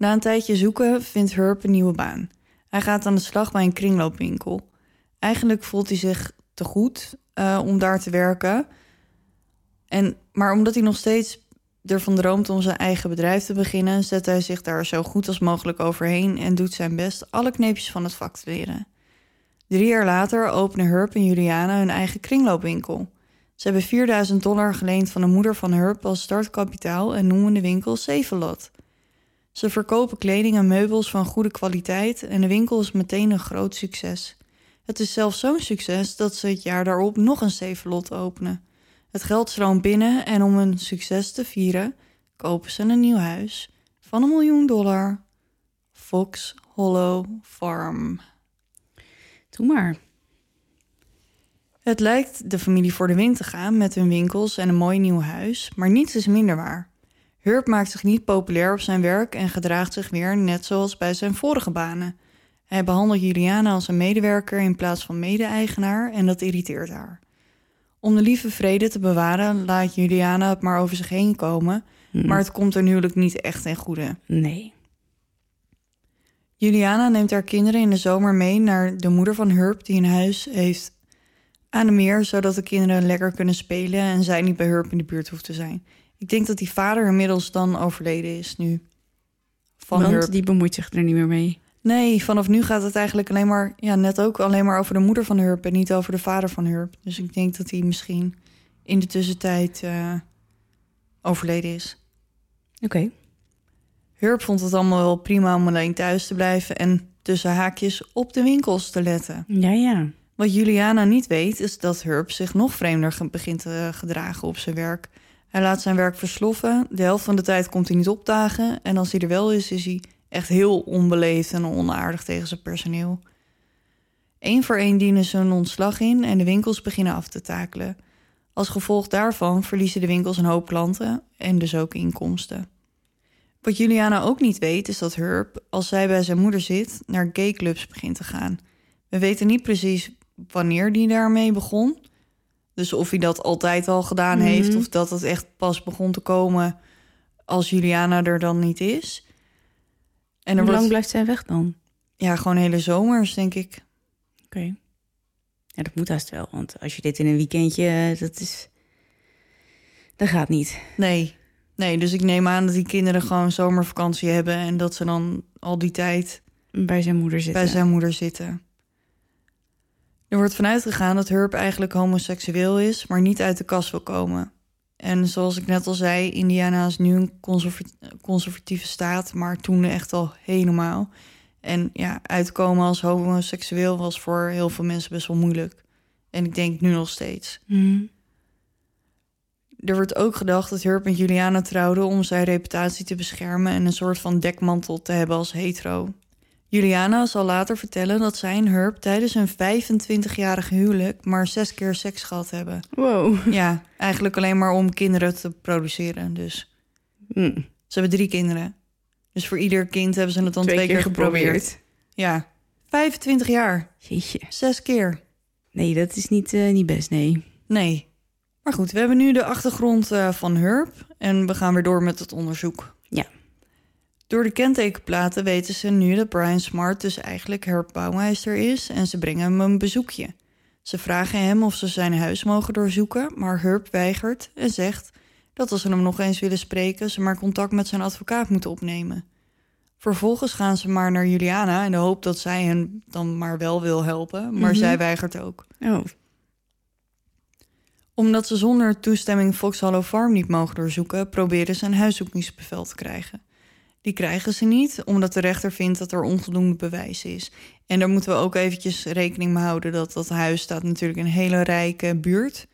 Na een tijdje zoeken vindt Herb een nieuwe baan. Hij gaat aan de slag bij een kringloopwinkel. Eigenlijk voelt hij zich te goed uh, om daar te werken. En, maar omdat hij nog steeds ervan droomt om zijn eigen bedrijf te beginnen, zet hij zich daar zo goed als mogelijk overheen en doet zijn best alle kneepjes van het vak te leren. Drie jaar later openen Herb en Juliana hun eigen kringloopwinkel. Ze hebben vierduizend dollar geleend van de moeder van Herb als startkapitaal en noemen de winkel Save-A-Lot. Ze verkopen kleding en meubels van goede kwaliteit en de winkel is meteen een groot succes. Het is zelfs zo'n succes dat ze het jaar daarop nog een Save-A-Lot openen. Het geld stroomt binnen en om hun succes te vieren kopen ze een nieuw huis van een miljoen dollar. Fox Hollow Farm. Doe maar. Het lijkt de familie voor de wind te gaan met hun winkels en een mooi nieuw huis, maar niets is minder waar. Herb maakt zich niet populair op zijn werk en gedraagt zich weer net zoals bij zijn vorige banen. Hij behandelt Juliana als een medewerker in plaats van mede-eigenaar en dat irriteert haar. Om de lieve vrede te bewaren laat Juliana het maar over zich heen komen, Hmm. maar het komt er huwelijk niet echt ten goede. Nee. Juliana neemt haar kinderen in de zomer mee naar de moeder van Herb die een huis heeft aan de meer, zodat de kinderen lekker kunnen spelen en zij niet bij Herb in de buurt hoeft te zijn. Ik denk dat die vader inmiddels dan overleden is nu. Van Want Herb. die bemoeit zich er niet meer mee. Nee, vanaf nu gaat het eigenlijk alleen maar, ja, net ook alleen maar over de moeder van Herb en niet over de vader van Herb. Dus ik denk dat hij misschien in de tussentijd uh, overleden is. Oké. Okay. Herb vond het allemaal wel prima om alleen thuis te blijven en tussen haakjes op de winkels te letten. Ja, ja. Wat Juliana niet weet is dat Herb zich nog vreemder begint te gedragen op zijn werk. Hij laat zijn werk versloffen, de helft van de tijd komt hij niet opdagen en als hij er wel is, is hij echt heel onbeleefd en onaardig tegen zijn personeel. Eén voor één dienen ze een ontslag in en de winkels beginnen af te takelen. Als gevolg daarvan verliezen de winkels een hoop klanten en dus ook inkomsten. Wat Juliana ook niet weet is dat Herb, als zij bij zijn moeder zit, naar gayclubs begint te gaan. We weten niet precies wanneer hij daarmee begon. Dus of hij dat altijd al gedaan mm-hmm. heeft of dat het echt pas begon te komen als Juliana er dan niet is. En Hoe wordt... lang blijft zij weg dan? Ja, gewoon hele zomers, denk ik. Oké. Okay. Ja, dat moet haast wel, want als je dit in een weekendje, dat is... Dat gaat niet. Nee, nee, dus ik neem aan dat die kinderen gewoon zomervakantie hebben en dat ze dan al die tijd bij zijn moeder zitten. Bij zijn moeder zitten. Er wordt vanuit gegaan dat Herb eigenlijk homoseksueel is, maar niet uit de kast wil komen. En zoals ik net al zei, Indiana is nu een conservat- conservatieve staat, maar toen echt al helemaal. En ja, uitkomen als homoseksueel was voor heel veel mensen best wel moeilijk. En ik denk nu nog steeds. Mm. Er wordt ook gedacht dat Herb met Juliana trouwden om zijn reputatie te beschermen en een soort van dekmantel te hebben als hetero. Juliana zal later vertellen dat zij en Herb tijdens hun vijfentwintigjarige huwelijk maar zes keer seks gehad hebben. Wow. Ja, eigenlijk alleen maar om kinderen te produceren. Dus mm. ze hebben drie kinderen. Dus voor ieder kind hebben ze het dan twee, twee keer, keer geprobeerd. geprobeerd. Ja, vijfentwintig jaar. Jeetje. Zes keer. Nee, dat is niet, uh, niet best, nee. Nee. Maar goed, we hebben nu de achtergrond uh, van Herb en we gaan weer door met het onderzoek. Ja. Door de kentekenplaten weten ze nu dat Brian Smart dus eigenlijk Herb Baumeister is en ze brengen hem een bezoekje. Ze vragen hem of ze zijn huis mogen doorzoeken, maar Herb weigert en zegt dat als ze hem nog eens willen spreken, ze maar contact met zijn advocaat moeten opnemen. Vervolgens gaan ze maar naar Juliana in de hoop dat zij hen dan maar wel wil helpen, maar mm-hmm. zij weigert ook. Oh. Omdat ze zonder toestemming Fox Hollow Farm niet mogen doorzoeken, proberen ze een huiszoekingsbevel te krijgen. Die krijgen ze niet, omdat de rechter vindt dat er onvoldoende bewijs is. En daar moeten we ook eventjes rekening mee houden dat dat huis staat natuurlijk in een hele rijke buurt.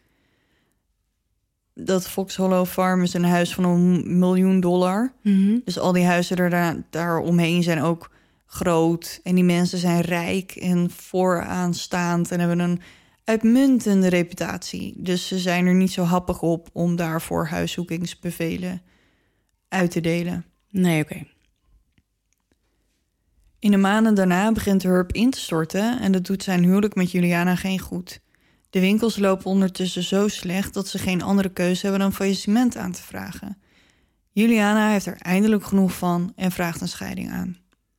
Dat Fox Hollow Farm is een huis van een miljoen dollar. Mm-hmm. Dus al die huizen er daar, daar omheen zijn ook groot. En die mensen zijn rijk en vooraanstaand en hebben een uitmuntende reputatie. Dus ze zijn er niet zo happig op om daarvoor huiszoekingsbevelen uit te delen. Nee, oké. Okay. In de maanden daarna begint Herb in te storten en dat doet zijn huwelijk met Juliana geen goed. De winkels lopen ondertussen zo slecht dat ze geen andere keuze hebben dan faillissement aan te vragen. Juliana heeft er eindelijk genoeg van en vraagt een scheiding aan.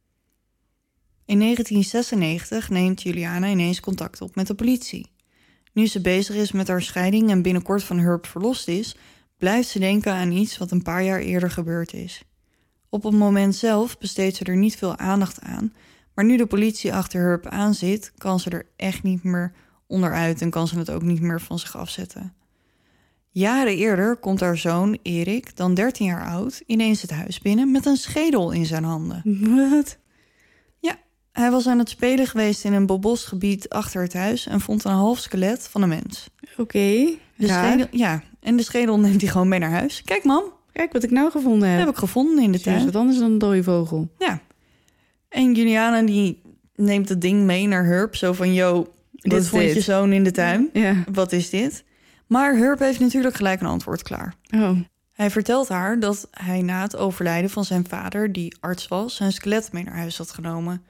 In negentien zesennegentig neemt Juliana ineens contact op met de politie. Nu ze bezig is met haar scheiding en binnenkort van Herb verlost is, blijft ze denken aan iets wat een paar jaar eerder gebeurd is. Op het moment zelf besteedt ze er niet veel aandacht aan, maar nu de politie achter Herb aanzit, kan ze er echt niet meer onderuit en kan ze het ook niet meer van zich afzetten. Jaren eerder komt haar zoon Erik, dan dertien jaar oud, ineens het huis binnen met een schedel in zijn handen. Wat? Ja, hij was aan het spelen geweest in een bebos gebied achter het huis en vond een half skelet van een mens. Oké, okay, de schedel, ja, en de schedel neemt hij gewoon mee naar huis. Kijk, mam. Kijk wat ik nou gevonden heb. Dat heb ik gevonden in de tuin. Wat anders dan een dode vogel. Ja. En Juliana die neemt het ding mee naar Herb. Zo van, yo, dit vond dit? je zoon in de tuin. Ja. Wat is dit? Maar Herb heeft natuurlijk gelijk een antwoord klaar. Oh. Hij vertelt haar dat hij na het overlijden van zijn vader, die arts was, zijn skelet mee naar huis had genomen.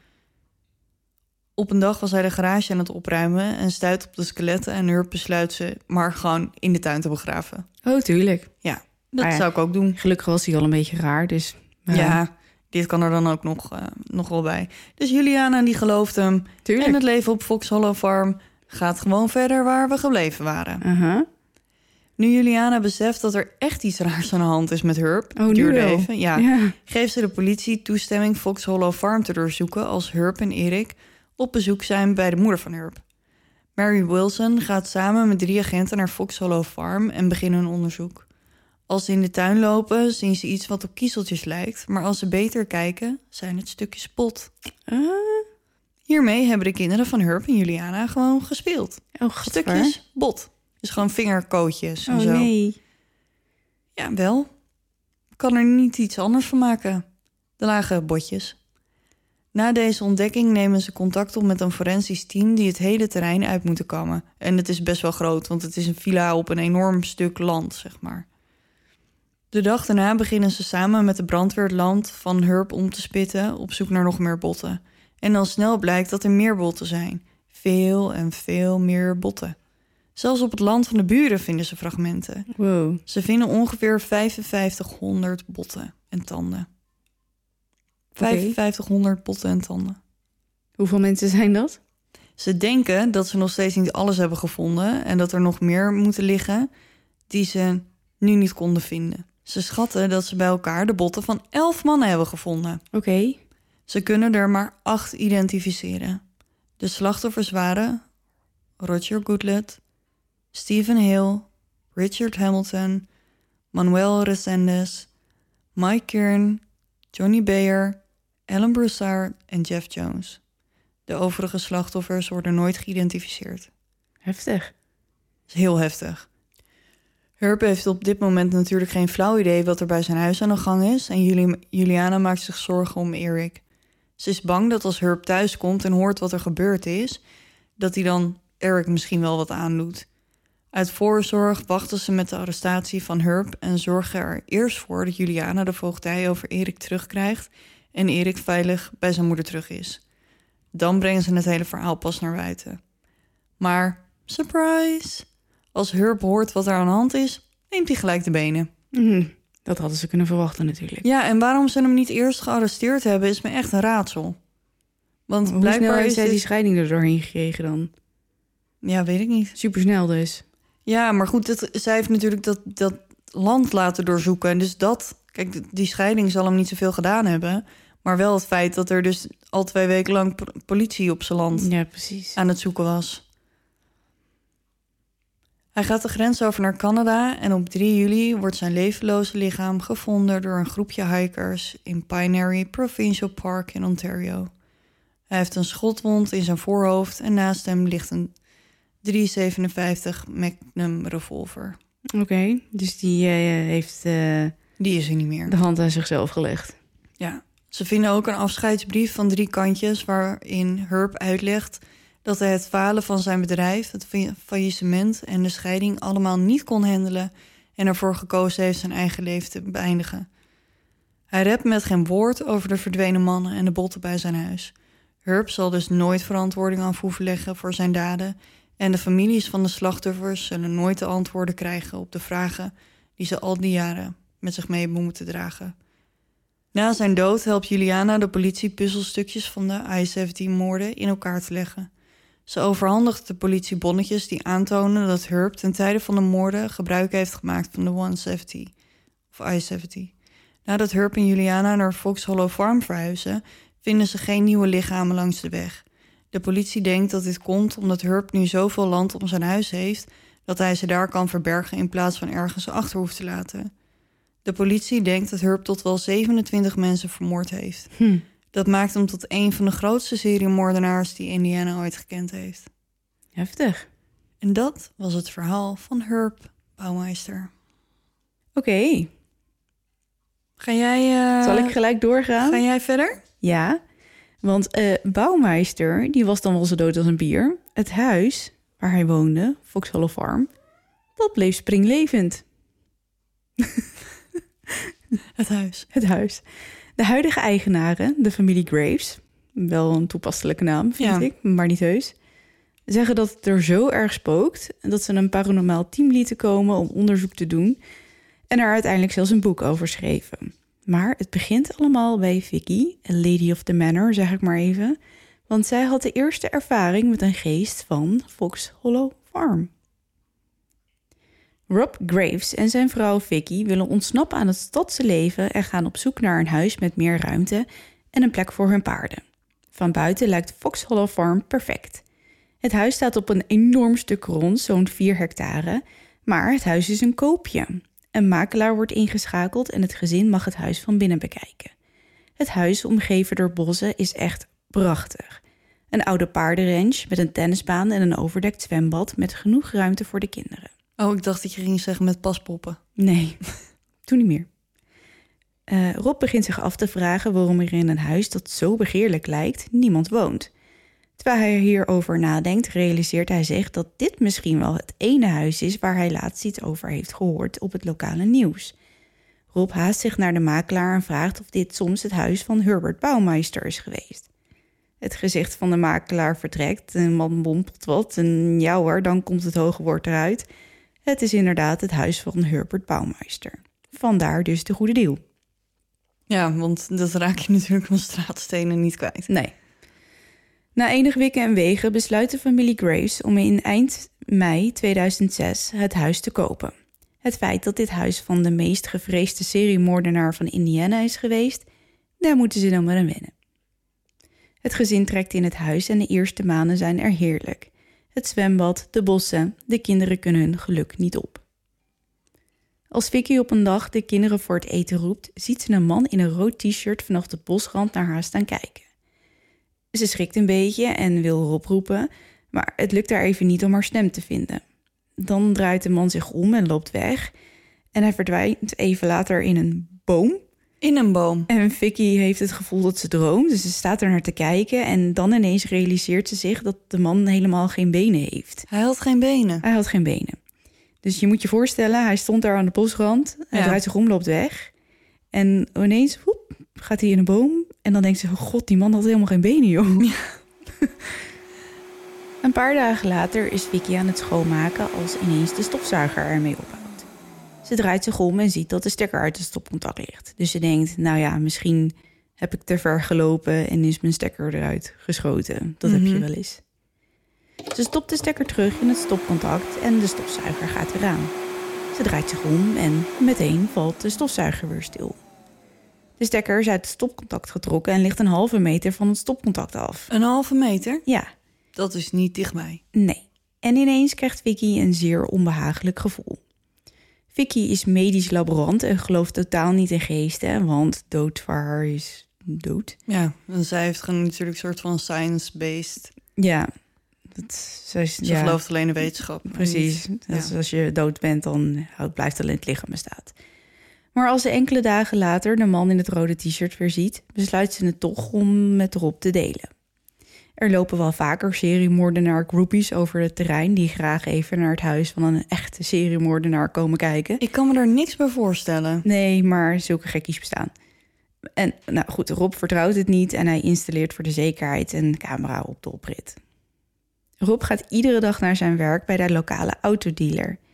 Op een dag was hij de garage aan het opruimen en stuit op de skeletten en Herb besluit ze maar gewoon in de tuin te begraven. Oh, tuurlijk. Ja, dat ah, ja. zou ik ook doen. Gelukkig was hij al een beetje raar, dus... Uh... Ja, dit kan er dan ook nog, uh, nog wel bij. Dus Juliana die gelooft hem. Tuurlijk. En het leven op Fox Hollow Farm gaat gewoon verder waar we gebleven waren. Uh-huh. Nu Juliana beseft dat er echt iets raars aan de hand is met Herb, oh, duurde nu even, ja, ja. geeft ze de politie toestemming Fox Hollow Farm te doorzoeken als Herb en Erik op bezoek zijn bij de moeder van Herb. Mary Wilson gaat samen met drie agenten naar Fox Hollow Farm en beginnen een onderzoek. Als ze in de tuin lopen, zien ze iets wat op kiezeltjes lijkt, maar als ze beter kijken, zijn het stukjes pot. Uh. Hiermee hebben de kinderen van Herb en Juliana gewoon gespeeld. Oh, stukjes bot. Dus gewoon vingerkootjes en oh, zo. Nee. Ja, wel. Ik kan er niet iets anders van maken. Er lagen botjes. Na deze ontdekking nemen ze contact op met een forensisch team die het hele terrein uit moeten kammen. En het is best wel groot, want het is een villa op een enorm stuk land, zeg maar. De dag daarna beginnen ze samen met de brandweer het land van Herb om te spitten op zoek naar nog meer botten. En al snel blijkt dat er meer botten zijn. Veel en veel meer botten. Zelfs op het land van de buren vinden ze fragmenten. Wow. Ze vinden ongeveer vijfenvijftighonderd botten en tanden. Okay. vijfenvijftighonderd botten en tanden. Hoeveel mensen zijn dat? Ze denken dat ze nog steeds niet alles hebben gevonden en dat er nog meer moeten liggen die ze nu niet konden vinden. Ze schatten dat ze bij elkaar de botten van elf mannen hebben gevonden. Oké. Okay. Ze kunnen er maar acht identificeren. De slachtoffers waren Roger Goodlet, Stephen Hill, Richard Hamilton, Manuel Resendez, Mike Kieran, Johnny Bayer, Alan Broussard en Jeff Jones. De overige slachtoffers worden nooit geïdentificeerd. Heftig. Dat is heel heftig. Herb heeft op dit moment natuurlijk geen flauw idee wat er bij zijn huis aan de gang is en Juli- Juliana maakt zich zorgen om Erik. Ze is bang dat als Herb thuis komt en hoort wat er gebeurd is, dat hij dan Erik misschien wel wat aandoet. Uit voorzorg wachten ze met de arrestatie van Herb en zorgen er eerst voor dat Juliana de voogdij over Erik terugkrijgt en Erik veilig bij zijn moeder terug is. Dan brengen ze het hele verhaal pas naar buiten. Maar, surprise! Als Herb hoort wat er aan de hand is, neemt hij gelijk de benen. Mm, dat hadden ze kunnen verwachten natuurlijk. Ja, en waarom ze hem niet eerst gearresteerd hebben, is me echt een raadsel. Want Hoe blijkbaar snel is heeft hij dit... die scheiding er doorheen gekregen dan? Ja, weet ik niet. Supersnel dus. Ja, maar goed, het, zij heeft natuurlijk dat, dat land laten doorzoeken. En dus dat, kijk, die scheiding zal hem niet zoveel gedaan hebben. Maar wel het feit dat er dus al twee weken lang politie op zijn land ja, precies. aan het zoeken was. Hij gaat de grens over naar Canada en op drie juli wordt zijn levenloze lichaam gevonden door een groepje hikers in Pinery Provincial Park in Ontario. Hij heeft een schotwond in zijn voorhoofd en naast hem ligt een drie zevenenvijftig Magnum revolver. Oké, okay, dus die uh, heeft uh, die is er niet meer. De hand aan zichzelf gelegd. Ja, ze vinden ook een afscheidsbrief van drie kantjes waarin Herb uitlegt dat hij het falen van zijn bedrijf, het faillissement en de scheiding allemaal niet kon handelen en ervoor gekozen heeft zijn eigen leven te beëindigen. Hij rept met geen woord over de verdwenen mannen en de botten bij zijn huis. Herb zal dus nooit verantwoording af hoeven leggen voor zijn daden en de families van de slachtoffers zullen nooit de antwoorden krijgen op de vragen die ze al die jaren met zich mee hebben moeten dragen. Na zijn dood helpt Juliana de politie puzzelstukjes van de I zeventien-moorden in elkaar te leggen. Ze overhandigt de politie bonnetjes die aantonen dat Herb ten tijde van de moorden gebruik heeft gemaakt van de honderdzeventig of I zeventig. Nadat Herb en Juliana naar Fox Hollow Farm verhuizen, vinden ze geen nieuwe lichamen langs de weg. De politie denkt dat dit komt omdat Herb nu zoveel land om zijn huis heeft dat hij ze daar kan verbergen in plaats van ergens achter hoeft te laten. De politie denkt dat Herb tot wel zevenentwintig mensen vermoord heeft. Hm. Dat maakt hem tot een van de grootste seriemoordenaars die Indiana ooit gekend heeft. Heftig. En dat was het verhaal van Herb Baumeister. Oké, okay. Ga jij... Uh, Zal ik gelijk doorgaan? Ga jij verder? Ja, want uh, Baumeister, die was dan wel zo dood als een bier. Het huis waar hij woonde, Fox Hollow Farm, dat bleef springlevend. Het huis. Het huis. De huidige eigenaren, de familie Graves, wel een toepasselijke naam, vind ja. ik, maar niet heus, zeggen dat het er zo erg spookt dat ze een paranormaal team lieten komen om onderzoek te doen en er uiteindelijk zelfs een boek over schreven. Maar het begint allemaal bij Vicky, een lady of the manor, zeg ik maar even, want zij had de eerste ervaring met een geest van Fox Hollow Farm. Rob Graves en zijn vrouw Vicky willen ontsnappen aan het stadse leven en gaan op zoek naar een huis met meer ruimte en een plek voor hun paarden. Van buiten lijkt Fox Hollow Farm perfect. Het huis staat op een enorm stuk grond, zo'n vier hectare, maar het huis is een koopje. Een makelaar wordt ingeschakeld en het gezin mag het huis van binnen bekijken. Het huis, omgeven door bossen, is echt prachtig. Een oude paardenranch met een tennisbaan en een overdekt zwembad met genoeg ruimte voor de kinderen. Oh, ik dacht dat je ging zeggen met paspoppen. Nee, toen niet meer. Uh, Rob begint zich af te vragen waarom er in een huis dat zo begeerlijk lijkt niemand woont. Terwijl hij hierover nadenkt, realiseert hij zich dat dit misschien wel het ene huis is waar hij laatst iets over heeft gehoord op het lokale nieuws. Rob haast zich naar de makelaar en vraagt of dit soms het huis van Herbert Baumeister is geweest. Het gezicht van de makelaar vertrekt, de man mompelt wat en ja hoor, dan komt het hoge woord eruit. Het is inderdaad het huis van Herbert Baumeister. Vandaar dus de goede deal. Ja, want dat raak je natuurlijk van straatstenen niet kwijt. Nee. Na enige wikken en wegen besluit de familie Graves om in eind mei tweeduizend zes het huis te kopen. Het feit dat dit huis van de meest gevreesde seriemoordenaar van Indiana is geweest, daar moeten ze dan maar aan wennen. Het gezin trekt in het huis en de eerste maanden zijn er heerlijk. Het zwembad, de bossen, de kinderen kunnen hun geluk niet op. Als Vicky op een dag de kinderen voor het eten roept, ziet ze een man in een rood t-shirt vanaf de bosrand naar haar staan kijken. Ze schrikt een beetje en wil Rob roepen, maar het lukt haar even niet om haar stem te vinden. Dan draait de man zich om en loopt weg en hij verdwijnt even later in een boom. In een boom. En Vicky heeft het gevoel dat ze droomt, dus ze staat er naar te kijken en dan ineens realiseert ze zich dat de man helemaal geen benen heeft. Hij had geen benen? Hij had geen benen. Dus je moet je voorstellen, hij stond daar aan de bosrand, hij ja. draait zich om, loopt weg en ineens woep, gaat hij in een boom en dan denkt ze, oh god, die man had helemaal geen benen, joh. Ja. Een paar dagen later is Vicky aan het schoonmaken als ineens de stofzuiger ermee ophoudt. Ze draait zich om en ziet dat de stekker uit het stopcontact ligt. Dus ze denkt, nou ja, misschien heb ik te ver gelopen en is mijn stekker eruit geschoten. Dat mm-hmm. heb je wel eens. Ze stopt de stekker terug in het stopcontact en de stofzuiger gaat weer aan. Ze draait zich om en meteen valt de stofzuiger weer stil. De stekker is uit het stopcontact getrokken en ligt een halve meter van het stopcontact af. Een halve meter? Ja. Dat is niet dichtbij. Nee. En ineens krijgt Vicky een zeer onbehagelijk gevoel. Vicky is medisch laborant en gelooft totaal niet in geesten, want dood voor haar is dood. Ja, en zij heeft gewoon natuurlijk een soort van science-based. Ja. Dat, ze is, ze ja, gelooft alleen in wetenschap. Precies. Niet, dus ja. Als je dood bent, dan blijft alleen het lichaam bestaat. Maar als ze enkele dagen later de man in het rode t-shirt weer ziet, besluit ze het toch om met Rob te delen. Er lopen wel vaker seriemoordenaar groupies over het terrein die graag even naar het huis van een echte seriemoordenaar komen kijken. Ik kan me er niks bij voorstellen. Nee, maar zulke gekkies bestaan. En nou goed, Rob vertrouwt het niet en hij installeert voor de zekerheid een camera op de oprit. Rob gaat iedere dag naar zijn werk bij de lokale autodealer.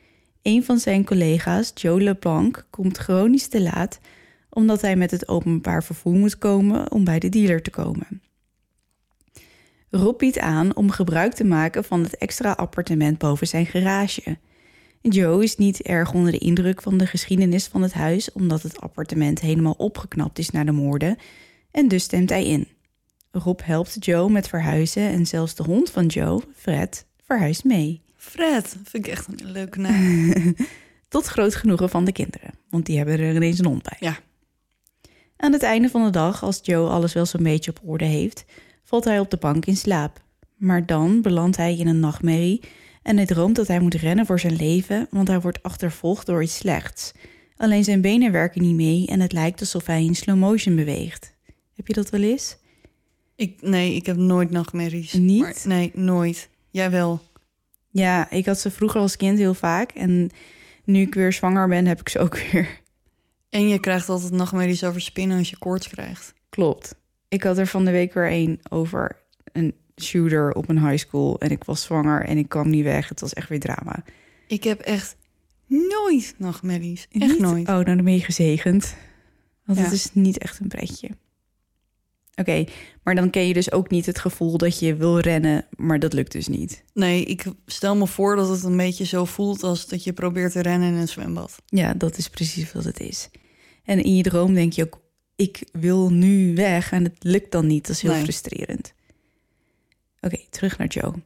Een van zijn collega's, Joe LeBlanc, komt chronisch te laat omdat hij met het openbaar vervoer moet komen om bij de dealer te komen. Rob biedt aan om gebruik te maken van het extra appartement boven zijn garage. Joe is niet erg onder de indruk van de geschiedenis van het huis, omdat het appartement helemaal opgeknapt is na de moorden, en dus stemt hij in. Rob helpt Joe met verhuizen en zelfs de hond van Joe, Fred, verhuist mee. Fred, vind ik echt een leuke naam. Tot groot genoegen van de kinderen, want die hebben er ineens een hond bij. Ja. Aan het einde van de dag, als Joe alles wel zo'n beetje op orde heeft, valt hij op de bank in slaap. Maar dan belandt hij in een nachtmerrie en hij droomt dat hij moet rennen voor zijn leven, want hij wordt achtervolgd door iets slechts. Alleen zijn benen werken niet mee en het lijkt alsof hij in slow motion beweegt. Heb je dat wel eens? Ik, nee, ik heb nooit nachtmerries. Niet? Maar, nee, nooit. Jij wel. Ja, ik had ze vroeger als kind heel vaak en nu ik weer zwanger ben, heb ik ze ook weer. En je krijgt altijd nachtmerries over spinnen als je koorts krijgt. Klopt. Ik had er van de week weer een over een shooter op een high school en ik was zwanger en ik kwam niet weg. Het was echt weer drama. Ik heb echt nooit nachtmerries. Echt Niet? nooit. Oh, nou dan ben je gezegend. Want Ja. het is niet echt een pretje. Oké, okay, maar dan ken je dus ook niet het gevoel dat je wil rennen, maar dat lukt dus niet. Nee, ik stel me voor dat het een beetje zo voelt als dat je probeert te rennen in een zwembad. Ja, dat is precies wat het is. En in je droom denk je ook, ik wil nu weg en het lukt dan niet. Dat is heel Nee. frustrerend. Oké, okay, terug naar Joe.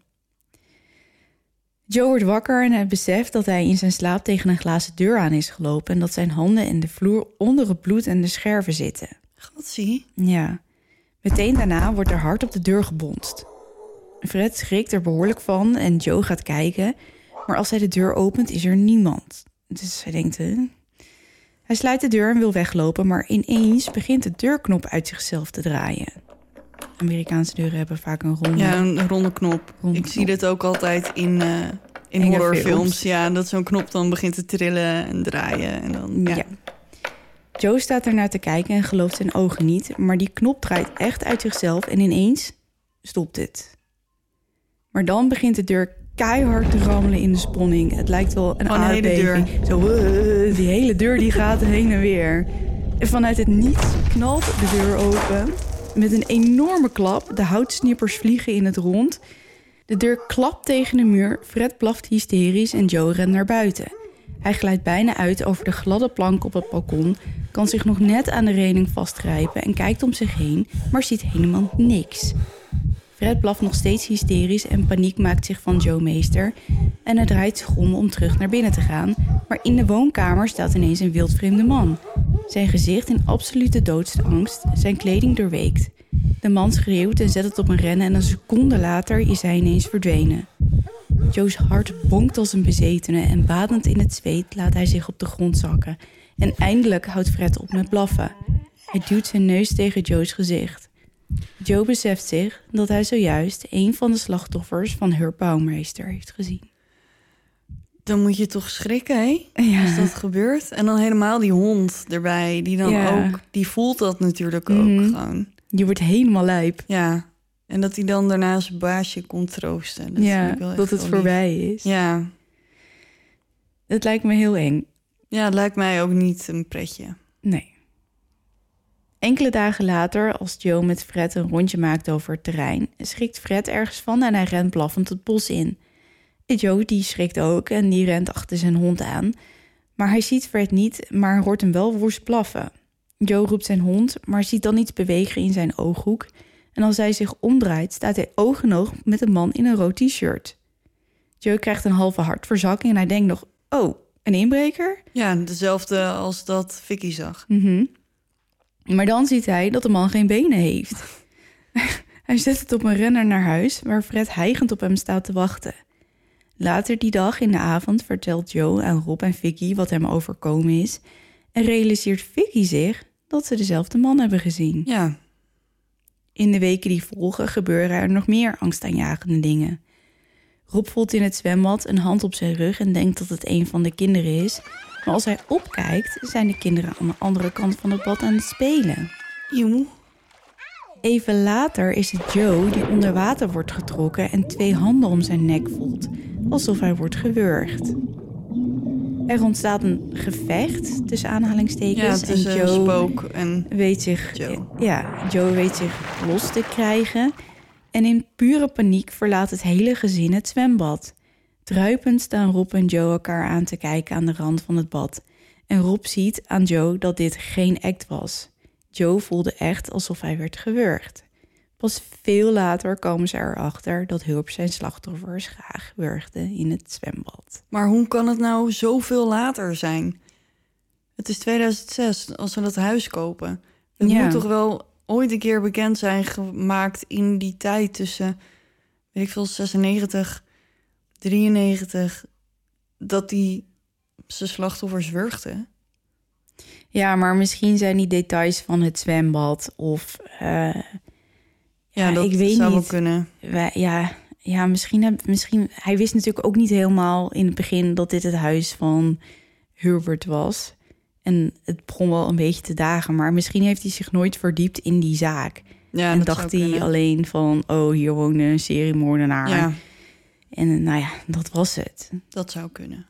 Joe wordt wakker en hij beseft dat hij in zijn slaap tegen een glazen deur aan is gelopen en dat zijn handen in de vloer onder het bloed en de scherven zitten. God, zie. Ja. Meteen daarna wordt er hard op de deur gebonst. Fred schrikt er behoorlijk van en Joe gaat kijken, maar als hij de deur opent is er niemand. Dus hij denkt, hè? Hij sluit de deur en wil weglopen, maar ineens begint de deurknop uit zichzelf te draaien. Amerikaanse deuren hebben vaak een ronde... Ja, een ronde knop. Ronde ik knop. zie dit ook altijd in, uh, in Enge horrorfilms. films. Ja, dat zo'n knop dan begint te trillen en draaien. En dan, ja. Ja. Joe staat ernaar te kijken en gelooft zijn ogen niet, maar die knop draait echt uit zichzelf en ineens stopt het. Maar dan begint de deur keihard te rammelen in de sponning. Het lijkt wel een Van de hele aardbeving. Zo, uh, die hele deur die gaat heen en weer. En vanuit het niets knalt de deur open. Met een enorme klap. De houtsnippers vliegen in het rond. De deur klapt tegen de muur. Fred blaft hysterisch en Joe rent naar buiten. Hij glijdt bijna uit over de gladde plank op het balkon, kan zich nog net aan de reling vastgrijpen en kijkt om zich heen, maar ziet helemaal niks. Fred blaft nog steeds hysterisch en paniek maakt zich van Joe meester en hij draait zich om om terug naar binnen te gaan, maar in de woonkamer staat ineens een wildvreemde man. Zijn gezicht in absolute doodsangst, zijn kleding doorweekt. De man schreeuwt en zet het op een rennen en een seconde later is hij ineens verdwenen. Joe's hart bonkt als een bezetene en badend in het zweet laat hij zich op de grond zakken. En eindelijk houdt Fred op met blaffen. Hij duwt zijn neus tegen Joe's gezicht. Joe beseft zich dat hij zojuist een van de slachtoffers van Herb Baumeister heeft gezien. Dan moet je toch schrikken, hè? Ja. Als dat gebeurt. En dan helemaal die hond erbij, die dan Ja. ook... Die voelt dat natuurlijk ook Mhm. gewoon. Je wordt helemaal lijp. Ja. En dat hij dan daarna zijn baasje komt troosten. Dat Ja, vind ik wel echt dat het wel lief. voorbij is. Ja. Het lijkt me heel eng. Ja, het lijkt mij ook niet een pretje. Nee. Enkele dagen later, als Joe met Fred een rondje maakt over het terrein, schrikt Fred ergens van en hij rent blaffend het bos in. Joe die schrikt ook en die rent achter zijn hond aan. Maar hij ziet Fred niet, maar hoort hem wel woest blaffen. Joe roept zijn hond, maar ziet dan iets bewegen in zijn ooghoek. En als hij zich omdraait, staat hij oog in oog met een man in een rood t-shirt. Joe krijgt een halve hartverzakking en hij denkt nog, oh, een inbreker? Ja, dezelfde als dat Vicky zag. Mhm. Maar dan ziet hij dat de man geen benen heeft. Hij zet het op een renner naar huis, waar Fred hijgend op hem staat te wachten. Later die dag in de avond vertelt Joe aan Rob en Vicky wat hem overkomen is en realiseert Vicky zich dat ze dezelfde man hebben gezien. Ja. In de weken die volgen gebeuren er nog meer angstaanjagende dingen. Rob voelt in het zwembad een hand op zijn rug en denkt dat het een van de kinderen is. Maar als hij opkijkt, zijn de kinderen aan de andere kant van het bad aan het spelen. Eeuw. Even later is het Joe die onder water wordt getrokken en twee handen om zijn nek voelt, alsof hij wordt gewurgd. Er ontstaat een gevecht tussen aanhalingstekens. Ja, tussen en Joe Spook en weet zich, Joe. Ja, Joe weet zich los te krijgen. En in pure paniek verlaat het hele gezin het zwembad. Druipend staan Rob en Joe elkaar aan te kijken aan de rand van het bad. En Rob ziet aan Joe dat dit geen act was. Joe voelde echt alsof hij werd gewurgd. Pas veel later komen ze erachter dat Herb zijn slachtoffers graag wurgde in het zwembad. Maar hoe kan het nou zoveel later zijn? Het is tweeduizend zes, als we dat huis kopen. Het Ja. moet toch wel ooit een keer bekend zijn gemaakt in die tijd tussen, weet ik veel, zesennegentig, drieënnegentig, dat die zijn slachtoffers wurgde. Ja, maar misschien zijn die details van het zwembad of... Uh, Ja, ja, dat ik weet zou wel niet. kunnen. Wij, ja, ja misschien, heb, misschien... Hij wist natuurlijk ook niet helemaal in het begin dat dit het huis van Herbert was. En het begon wel een beetje te dagen. Maar misschien heeft hij zich nooit verdiept in die zaak. Ja, en dat dacht zou hij kunnen. alleen van... oh, hier woonde een seriemoordenaar. Ja, En nou ja, dat was het. dat zou kunnen.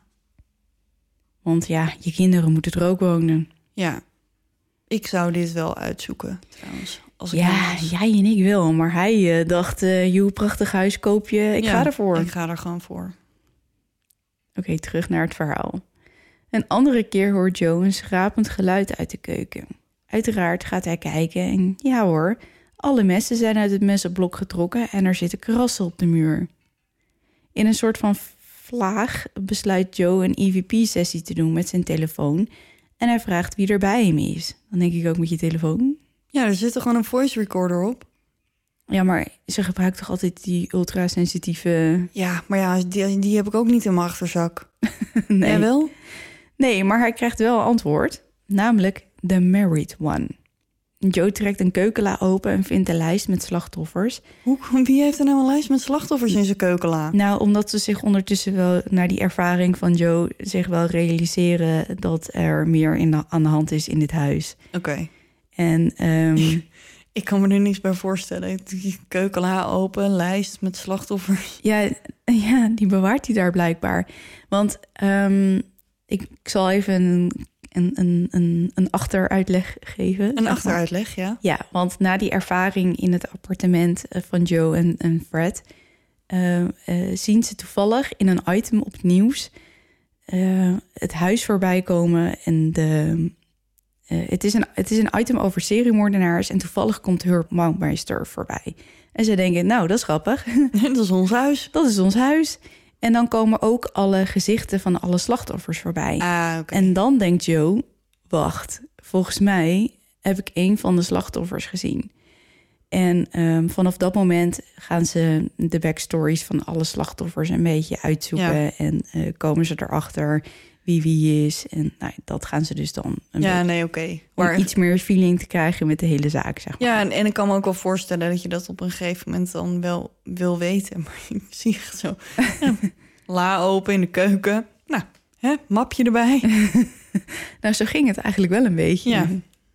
Want ja, je kinderen moeten er ook wonen. Ja, ik zou dit wel uitzoeken, trouwens. Als ik Ja, hem was. jij en ik wel. Maar hij uh, dacht, uh, joh, prachtig huis koop je. Ik Ja, ga ervoor. Ik ga er gewoon voor. Oké, okay, terug naar het verhaal. Een andere keer hoort Joe een schrapend geluid uit de keuken. Uiteraard gaat hij kijken en ja hoor, alle messen zijn uit het messenblok getrokken en er zitten krassen op de muur. In een soort van vlaag besluit Joe een E V P-sessie te doen met zijn telefoon en hij vraagt wie er bij hem is. Dan denk ik ook met je telefoon. Ja, er zit er gewoon een voice recorder op. Ja, maar ze gebruikt toch altijd die ultrasensitieve... Ja, maar ja, die, die heb ik ook niet in mijn achterzak. Nee. Jij wel? Nee, maar hij krijgt wel antwoord, namelijk The Married One. Joe trekt een keukenla open en vindt een lijst met slachtoffers. Hoe, wie heeft er nou een lijst met slachtoffers in zijn keukenla? Nou, omdat ze zich ondertussen wel, naar die ervaring van Joe, zich wel realiseren dat er meer in de, aan de hand is in dit huis. Oké. Okay. En um, ik kan me er niks bij voorstellen. Die keukenla open, lijst met slachtoffers. Ja, ja, die bewaart hij daar blijkbaar. Want um, ik, ik zal even een, een, een, een, een achteruitleg geven. Een achteruitleg, ja. Ja, want na die ervaring in het appartement van Joe en, en Fred... Uh, uh, zien ze toevallig in een item op het nieuws... Uh, het huis voorbij komen en de... Uh, het, is een, het is een item over seriemoordenaars... en toevallig komt Herb Moutmeister voorbij. En ze denken, nou, dat is grappig. Dat is ons huis. Dat is ons huis. En dan komen ook alle gezichten van alle slachtoffers voorbij. Ah, okay. En dan denkt Joe, wacht, volgens mij heb ik een van de slachtoffers gezien. En um, vanaf dat moment gaan ze de backstories van alle slachtoffers een beetje uitzoeken. Ja. En uh, komen ze erachter wie wie is. En nou, dat gaan ze dus dan een ja, beetje, nee, oké. Okay. Om maar iets meer feeling te krijgen met de hele zaak, zeg maar. Ja, en, en ik kan me ook wel voorstellen dat je dat op een gegeven moment dan wel wil weten. Maar ik zie echt zo, ja, la open in de keuken. Nou, hè, mapje erbij. Nou, zo ging het eigenlijk wel een beetje. Ja.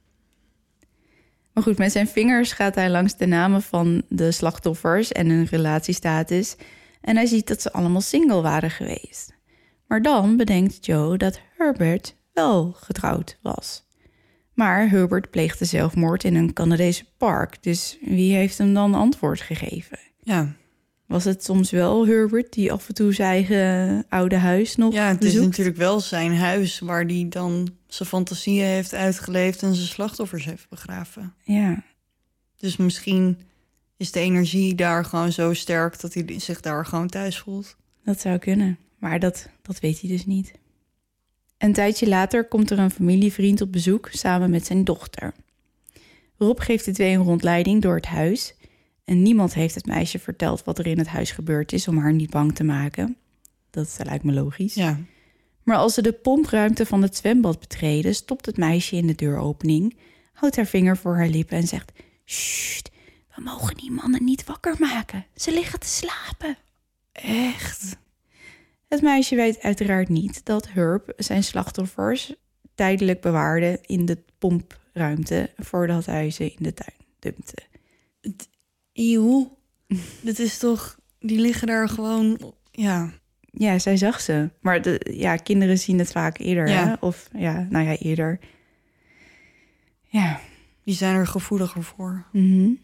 Maar goed, met zijn vingers gaat hij langs de namen van de slachtoffers en hun relatiestatus. En hij ziet dat ze allemaal single waren geweest. Maar dan bedenkt Joe dat Herbert wel getrouwd was. Maar Herbert pleegde zelfmoord in een Canadese park. Dus wie heeft hem dan antwoord gegeven? Ja. Was het soms wel Herbert die af en toe zijn eigen oude huis nog Ja, het bezoekt? is natuurlijk wel zijn huis waar hij dan zijn fantasieën heeft uitgeleefd en zijn slachtoffers heeft begraven. Ja. Dus misschien is de energie daar gewoon zo sterk dat hij zich daar gewoon thuis voelt. Dat zou kunnen, maar dat, dat weet hij dus niet. Een tijdje later komt er een familievriend op bezoek samen met zijn dochter. Rob geeft de twee een rondleiding door het huis. En niemand heeft het meisje verteld wat er in het huis gebeurd is om haar niet bang te maken. Dat lijkt me logisch. Ja. Maar als ze de pompruimte van het zwembad betreden, stopt het meisje in de deuropening, houdt haar vinger voor haar lippen en zegt: "Sst, we mogen die mannen niet wakker maken. Ze liggen te slapen." Echt? Het meisje weet uiteraard niet dat Herb zijn slachtoffers tijdelijk bewaarde in de pompruimte voordat hij ze in de tuin dumpte. Eeuw. Dit is toch... Die liggen daar gewoon... Ja. ja, zij zag ze. Maar de, ja, kinderen zien het vaak eerder. Ja. Hè? Of ja, nou ja, eerder. Ja. Die zijn er gevoeliger voor. Mm-hmm.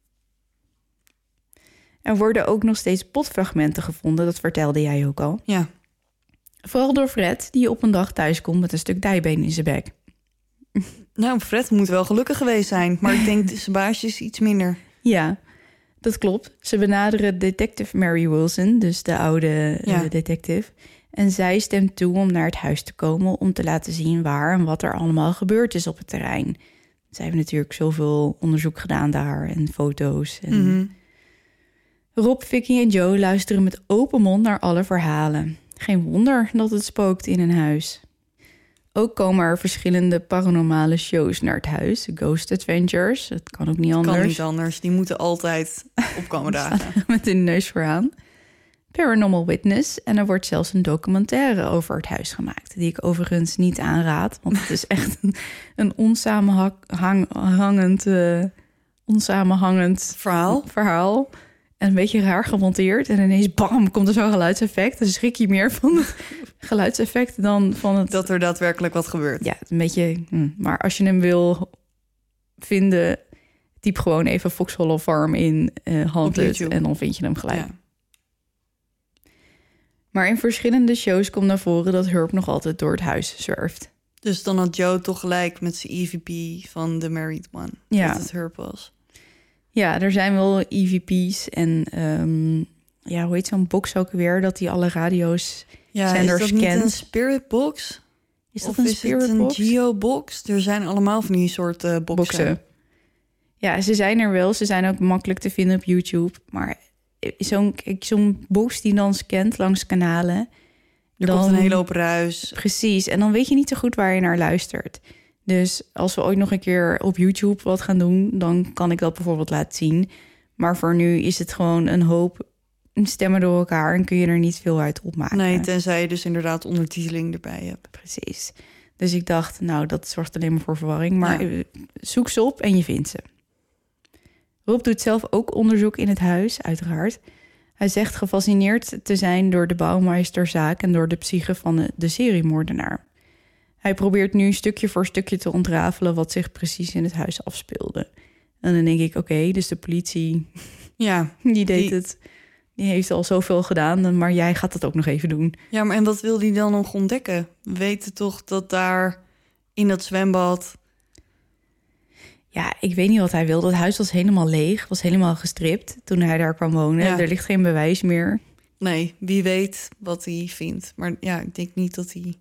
Er worden ook nog steeds potfragmenten gevonden. Dat vertelde jij ook al. Ja. Vooral door Fred, die op een dag thuis komt met een stuk dijbeen in zijn bek. Nou, Fred moet wel gelukkig geweest zijn. Maar ik denk, zijn baasje is iets minder. Ja, dat klopt. Ze benaderen detective Mary Wilson, dus de oude Ja. uh, detective. En zij stemt toe om naar het huis te komen om te laten zien waar en wat er allemaal gebeurd is op het terrein. Ze hebben natuurlijk zoveel onderzoek gedaan daar en foto's. En Mm-hmm. Rob, Vicky en Joe luisteren met open mond naar alle verhalen. Geen wonder dat het spookt in een huis. Ook komen er verschillende paranormale shows naar het huis. Ghost Adventures, dat kan ook niet anders. Kan niet anders. Die moeten altijd opkomen dagen. Met hun neus vooraan. Paranormal Witness. En er wordt zelfs een documentaire over het huis gemaakt. Die ik overigens niet aanraad. Want het is echt een, een onsamenhangend, uh, onsamenhangend Verhaal. verhaal. En een beetje raar gemonteerd. En ineens bam, komt er zo'n geluidseffect. Dan schrik je meer van het geluidseffect dan van het... Dat er daadwerkelijk wat gebeurt. Ja, een beetje... Hm. Maar als je hem wil vinden... typ gewoon even Fox Hollow Farm in uh, Haunted. En dan vind je hem gelijk. Ja. Maar in verschillende shows komt naar voren dat Herb nog altijd door het huis zwerft. Dus dan had Joe toch gelijk met zijn E V P van The Married One. Ja. Dat het Herb was. Ja, er zijn wel E V P's en um, ja, hoe heet zo'n box ook weer? Dat die alle radio's Ja, zenders is dat kent. niet een spirit box? Is dat of een is spirit het een box? geo-box? Er zijn allemaal van die soort uh, boxen. Boxen. Ja, ze zijn er wel. Ze zijn ook makkelijk te vinden op YouTube. Maar zo'n, zo'n box die dan scant langs kanalen... Er dan, komt een hele hoop ruis. Precies. En dan weet je niet zo goed waar je naar luistert. Dus als we ooit nog een keer op YouTube wat gaan doen... dan kan ik dat bijvoorbeeld laten zien. Maar voor nu is het gewoon een hoop stemmen door elkaar... en kun je er niet veel uit opmaken. Nee, tenzij je dus inderdaad ondertiteling erbij hebt. Precies. Dus ik dacht, nou, dat zorgt alleen maar voor verwarring. Maar Ja. zoek ze op en je vindt ze. Rob doet zelf ook onderzoek in het huis, uiteraard. Hij zegt gefascineerd te zijn door de bouwmeesterzaak... en door de psyche van de, de seriemoordenaar. Hij probeert nu stukje voor stukje te ontrafelen... wat zich precies in het huis afspeelde. En dan denk ik, oké, okay, dus de politie... Ja, die deed die... het... Die heeft al zoveel gedaan, maar jij gaat het ook nog even doen. Ja, maar en wat wil hij dan nog ontdekken? We weten toch dat daar in dat zwembad... Ja, ik weet niet wat hij wilde. Het huis was helemaal leeg, was helemaal gestript toen hij daar kwam wonen. Ja. Er ligt geen bewijs meer. Nee, wie weet wat hij vindt. Maar ja, ik denk niet dat hij...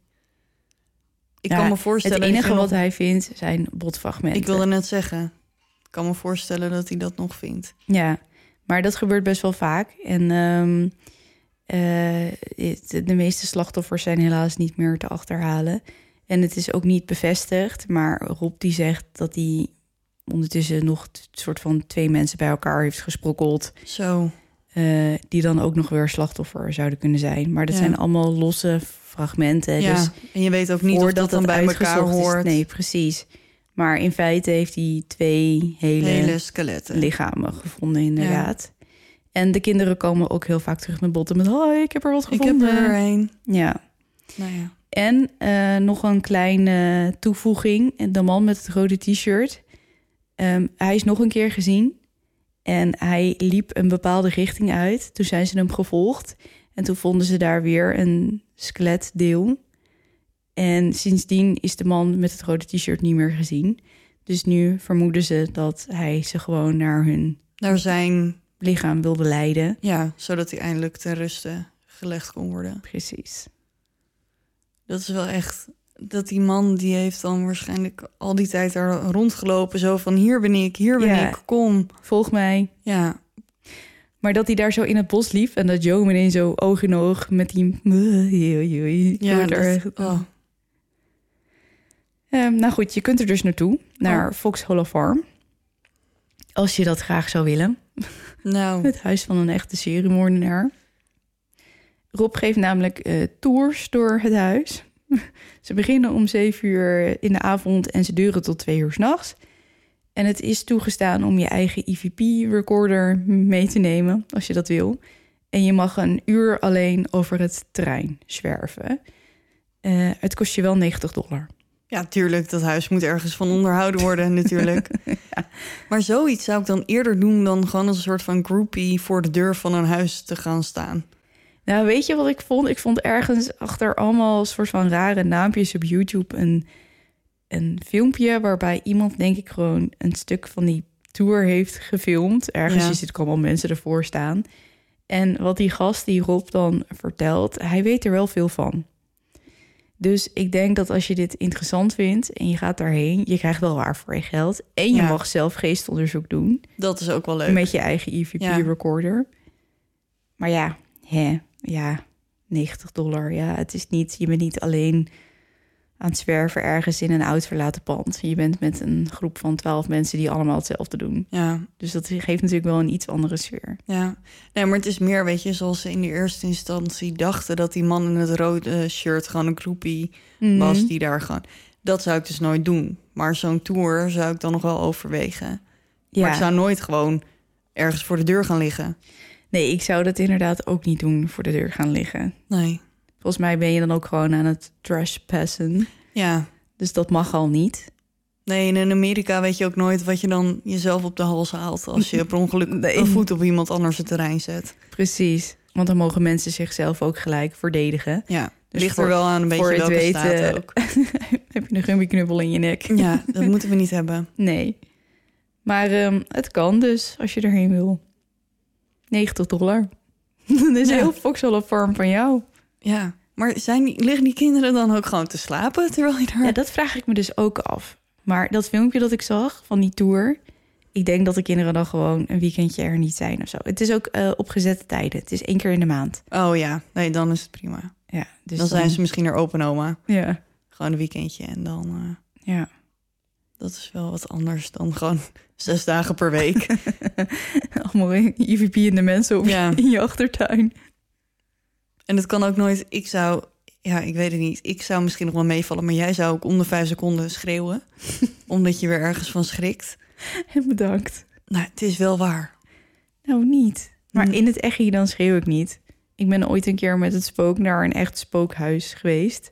Ik Ja, kan me voorstellen... Het enige dat je wat nog- hij vindt zijn botfragmenten. Ik wilde net zeggen, ik kan me voorstellen dat hij dat nog vindt. Ja, maar dat gebeurt best wel vaak. En um, uh, het, de meeste slachtoffers zijn helaas niet meer te achterhalen. En het is ook niet bevestigd. Maar Rob die zegt dat hij ondertussen nog een soort van twee mensen bij elkaar heeft gesprokkeld. Zo. Uh, die dan ook nog weer slachtoffer zouden kunnen zijn. Maar dat Ja. zijn allemaal losse fragmenten. Ja, Dus en je weet ook niet of voordat dat dan het bij elkaar uitgezocht is- hoort. Nee, precies. Maar in feite heeft hij twee hele, Hele skeletten. lichamen gevonden, inderdaad. En de kinderen komen ook heel vaak terug met botten met... hoi, ik heb er wat Ik gevonden. heb er een. Ja. Nou ja. En uh, nog een kleine toevoeging. De man met het rode t-shirt. Um, hij is nog een keer gezien. En hij liep een bepaalde richting uit. Toen zijn ze hem gevolgd. En toen vonden ze daar weer een skeletdeel. En sindsdien is de man met het rode t-shirt niet meer gezien. Dus nu vermoeden ze dat hij ze gewoon naar hun Daar zijn... lichaam wilde leiden. Ja, zodat hij eindelijk ten ruste gelegd kon worden. Precies. Dat is wel echt... Dat die man, die heeft dan waarschijnlijk al die tijd daar rondgelopen. Zo van, hier ben ik, hier ben Ja. ik, kom. Volg mij. Ja, Maar dat hij daar zo in het bos liep... en dat Joe meteen zo oog in oog met die... ja Wordt er- dat, oh. Um, nou goed, je kunt er dus naartoe. Naar Oh. Fox Hollow Farm. Als je dat graag zou willen. Nou, Het huis van een echte seriemoordenaar. Rob geeft namelijk uh, tours door het huis. Ze beginnen om zeven uur in de avond en ze duren tot twee uur 's nachts. En het is toegestaan om je eigen E V P-recorder mee te nemen, als je dat wil. En je mag een uur alleen over het terrein zwerven. Uh, het kost je wel negentig dollar. Ja, tuurlijk. Dat huis moet ergens van onderhouden worden natuurlijk. Ja. Maar zoiets zou ik dan eerder doen dan gewoon als een soort van groupie voor de deur van een huis te gaan staan. Nou, weet je wat ik vond? Ik vond ergens achter allemaal soort van rare naampjes op YouTube een, een filmpje waarbij iemand, denk ik, gewoon een stuk van die tour heeft gefilmd. Ergens ja. Je ziet allemaal mensen ervoor staan. En wat die gast, die Rob, dan vertelt, hij weet er wel veel van. Dus ik denk dat als je dit interessant vindt en je gaat daarheen, je krijgt wel waar voor je geld. En je ja. mag zelf geestonderzoek doen. Dat is ook wel leuk. Met je eigen E V P-recorder. Ja. Maar ja, hè, ja, negentig dollar. Ja, het is niet, je bent niet alleen aan het zwerven ergens in een oud verlaten pand. Je bent met een groep van twaalf mensen die allemaal hetzelfde doen. Ja. Dus dat geeft natuurlijk wel een iets andere sfeer. Ja, nee, maar het is meer, weet je, zoals ze in de eerste instantie dachten dat die man in het rode shirt gewoon een groepie mm-hmm. was die daar gewoon. Dat zou ik dus nooit doen. Maar zo'n tour zou ik dan nog wel overwegen. Ja. Maar ik zou nooit gewoon ergens voor de deur gaan liggen. Nee, ik zou dat inderdaad ook niet doen, voor de deur gaan liggen. Nee. Volgens mij ben je dan ook gewoon aan het trashpassen. Ja. Dus dat mag al niet. Nee, en in Amerika weet je ook nooit wat je dan jezelf op de hals haalt als je per ongeluk nee. een voet op iemand anders het terrein zet. Precies, want dan mogen mensen zichzelf ook gelijk verdedigen. Ja, dus ligt voor, er wel aan een beetje welke weten, staat ook. Heb je een gummiknuppel in je nek. Ja, dat moeten we niet hebben. Nee, maar um, het kan dus als je erheen wil. negentig dollar. Dat is ja. heel Foxhole Farm van jou. Ja, maar zijn die, liggen die kinderen dan ook gewoon te slapen terwijl je daar... Ja, dat vraag ik me dus ook af. Maar dat filmpje dat ik zag van die tour, ik denk dat de kinderen dan gewoon een weekendje er niet zijn of zo. Het is ook uh, op gezette tijden. Het is één keer in de maand. Oh ja, nee, dan is het prima. Ja, dus dan, dan zijn ze misschien er open oma. Ja. Gewoon een weekendje en dan... Uh, ja. Dat is wel wat anders dan gewoon zes dagen per week. Allemaal E V P in de mensen op ja. in je achtertuin. En het kan ook nooit... Ik zou... Ja, ik weet het niet. Ik zou misschien nog wel meevallen, maar jij zou ook om de vijf seconden schreeuwen. Omdat je weer ergens van schrikt. En bedankt. Nou, het is wel waar. Nou, niet. Maar in het echi dan schreeuw ik niet. Ik ben ooit een keer met het spook naar een echt spookhuis geweest.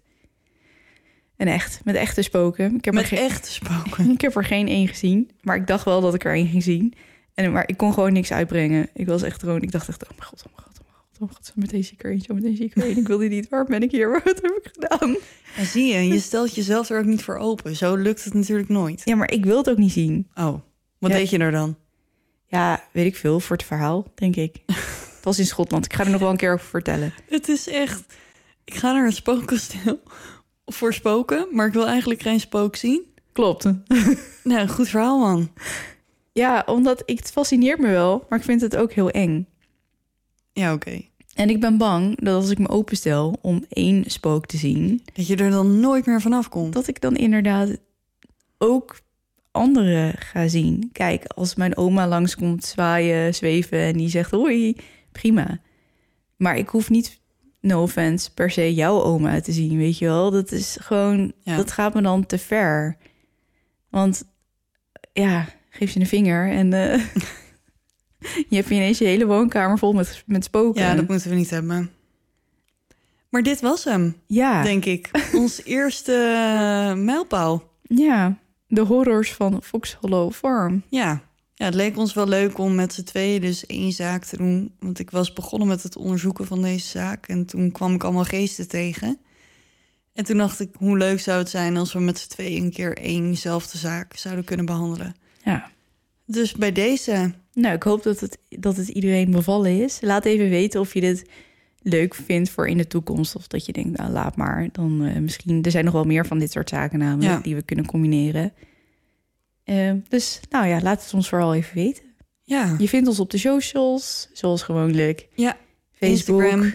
En echt, met echte spoken. Ik heb met er geen, echte spoken? Ik heb er geen één gezien. Maar ik dacht wel dat ik er één ging zien. En, maar ik kon gewoon niks uitbrengen. Ik was echt gewoon... Ik dacht echt, oh mijn god, oh mijn god. Oh god, zo meteen zie ik er eentje, zo meteen zie ik er eentje. Ik wil die niet, waar ben ik hier? Wat heb ik gedaan? En zie je, je stelt jezelf er ook niet voor open. Zo lukt het natuurlijk nooit. Ja, maar ik wil het ook niet zien. Oh, wat ja. deed je er dan? Ja, weet ik veel, voor het verhaal, denk ik. Het was in Schotland, ik ga er nog wel een keer over vertellen. Het is echt... Ik ga naar een spookkasteel voor spoken, maar ik wil eigenlijk geen spook zien. Klopt. Nou, goed verhaal, man. Ja, omdat ik, het fascineert me wel, maar ik vind het ook heel eng. Ja, oké. Okay. En ik ben bang dat als ik me openstel om één spook te zien... dat je er dan nooit meer vanaf komt. Dat ik dan inderdaad ook anderen ga zien. Kijk, als mijn oma langskomt zwaaien, zweven en die zegt hoi, prima. Maar ik hoef niet, no offense, per se jouw oma te zien, weet je wel. Dat is gewoon, ja. dat gaat me dan te ver. Want ja, geef je een vinger en... Uh, je hebt ineens je hele woonkamer vol met, met spoken. Ja, dat moeten we niet hebben. Maar dit was hem, ja. denk ik. Ons eerste uh, mijlpaal. Ja, de horrors van Foxhole Farm. Ja. ja, het leek ons wel leuk om met z'n tweeën dus één zaak te doen. Want ik was begonnen met het onderzoeken van deze zaak. En toen kwam ik allemaal geesten tegen. En toen dacht ik, hoe leuk zou het zijn als we met z'n tweeën een keer éénzelfde zaak zouden kunnen behandelen. Ja. Dus bij deze... Nou, ik hoop dat het, dat het iedereen bevallen is. Laat even weten of je dit leuk vindt voor in de toekomst. Of dat je denkt, nou laat maar. Dan uh, misschien, er zijn nog wel meer van dit soort zaken namelijk... Ja. die we kunnen combineren. Uh, dus nou ja, laat het ons vooral even weten. Ja. Je vindt ons op de socials, zoals gewoonlijk. Ja, Facebook. Instagram.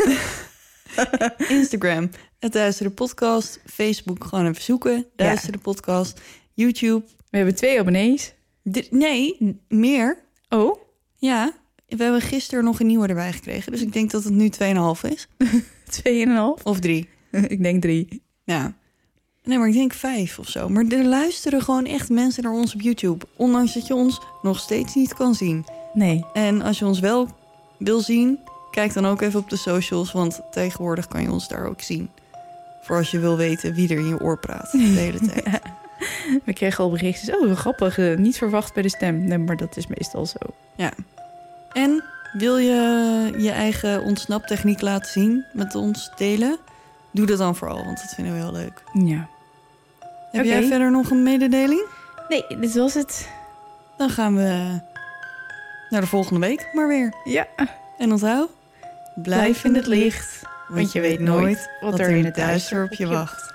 Instagram, het Duistere Podcast. Facebook, gewoon even zoeken. Duistere ja. Podcast. YouTube. We hebben twee abonnees. De, nee, meer. Oh? Ja, we hebben gisteren nog een nieuwe erbij gekregen. Dus ik denk dat het nu twee komma vijf is. twee komma vijf? Of drie. Ik denk drie. Ja. Nee, maar ik denk vijf of zo. Maar er luisteren gewoon echt mensen naar ons op YouTube. Ondanks dat je ons nog steeds niet kan zien. Nee. En als je ons wel wil zien, kijk dan ook even op de socials, want tegenwoordig kan je ons daar ook zien. Voor als je wil weten wie er in je oor praat de hele tijd. Ja. We kregen al berichtjes. Oh, wat grappig. Uh, niet verwacht bij de stem. Nee, maar dat is meestal zo. Ja. En wil je je eigen ontsnaptechniek laten zien met ons delen? Doe dat dan vooral, want dat vinden we heel leuk. Ja. Heb Oké. jij verder nog een mededeling? Nee, dit was het. Dan gaan we naar de volgende week maar weer. Ja. En onthoud, blijf in het licht, want je weet nooit wat er in het duister op je wacht.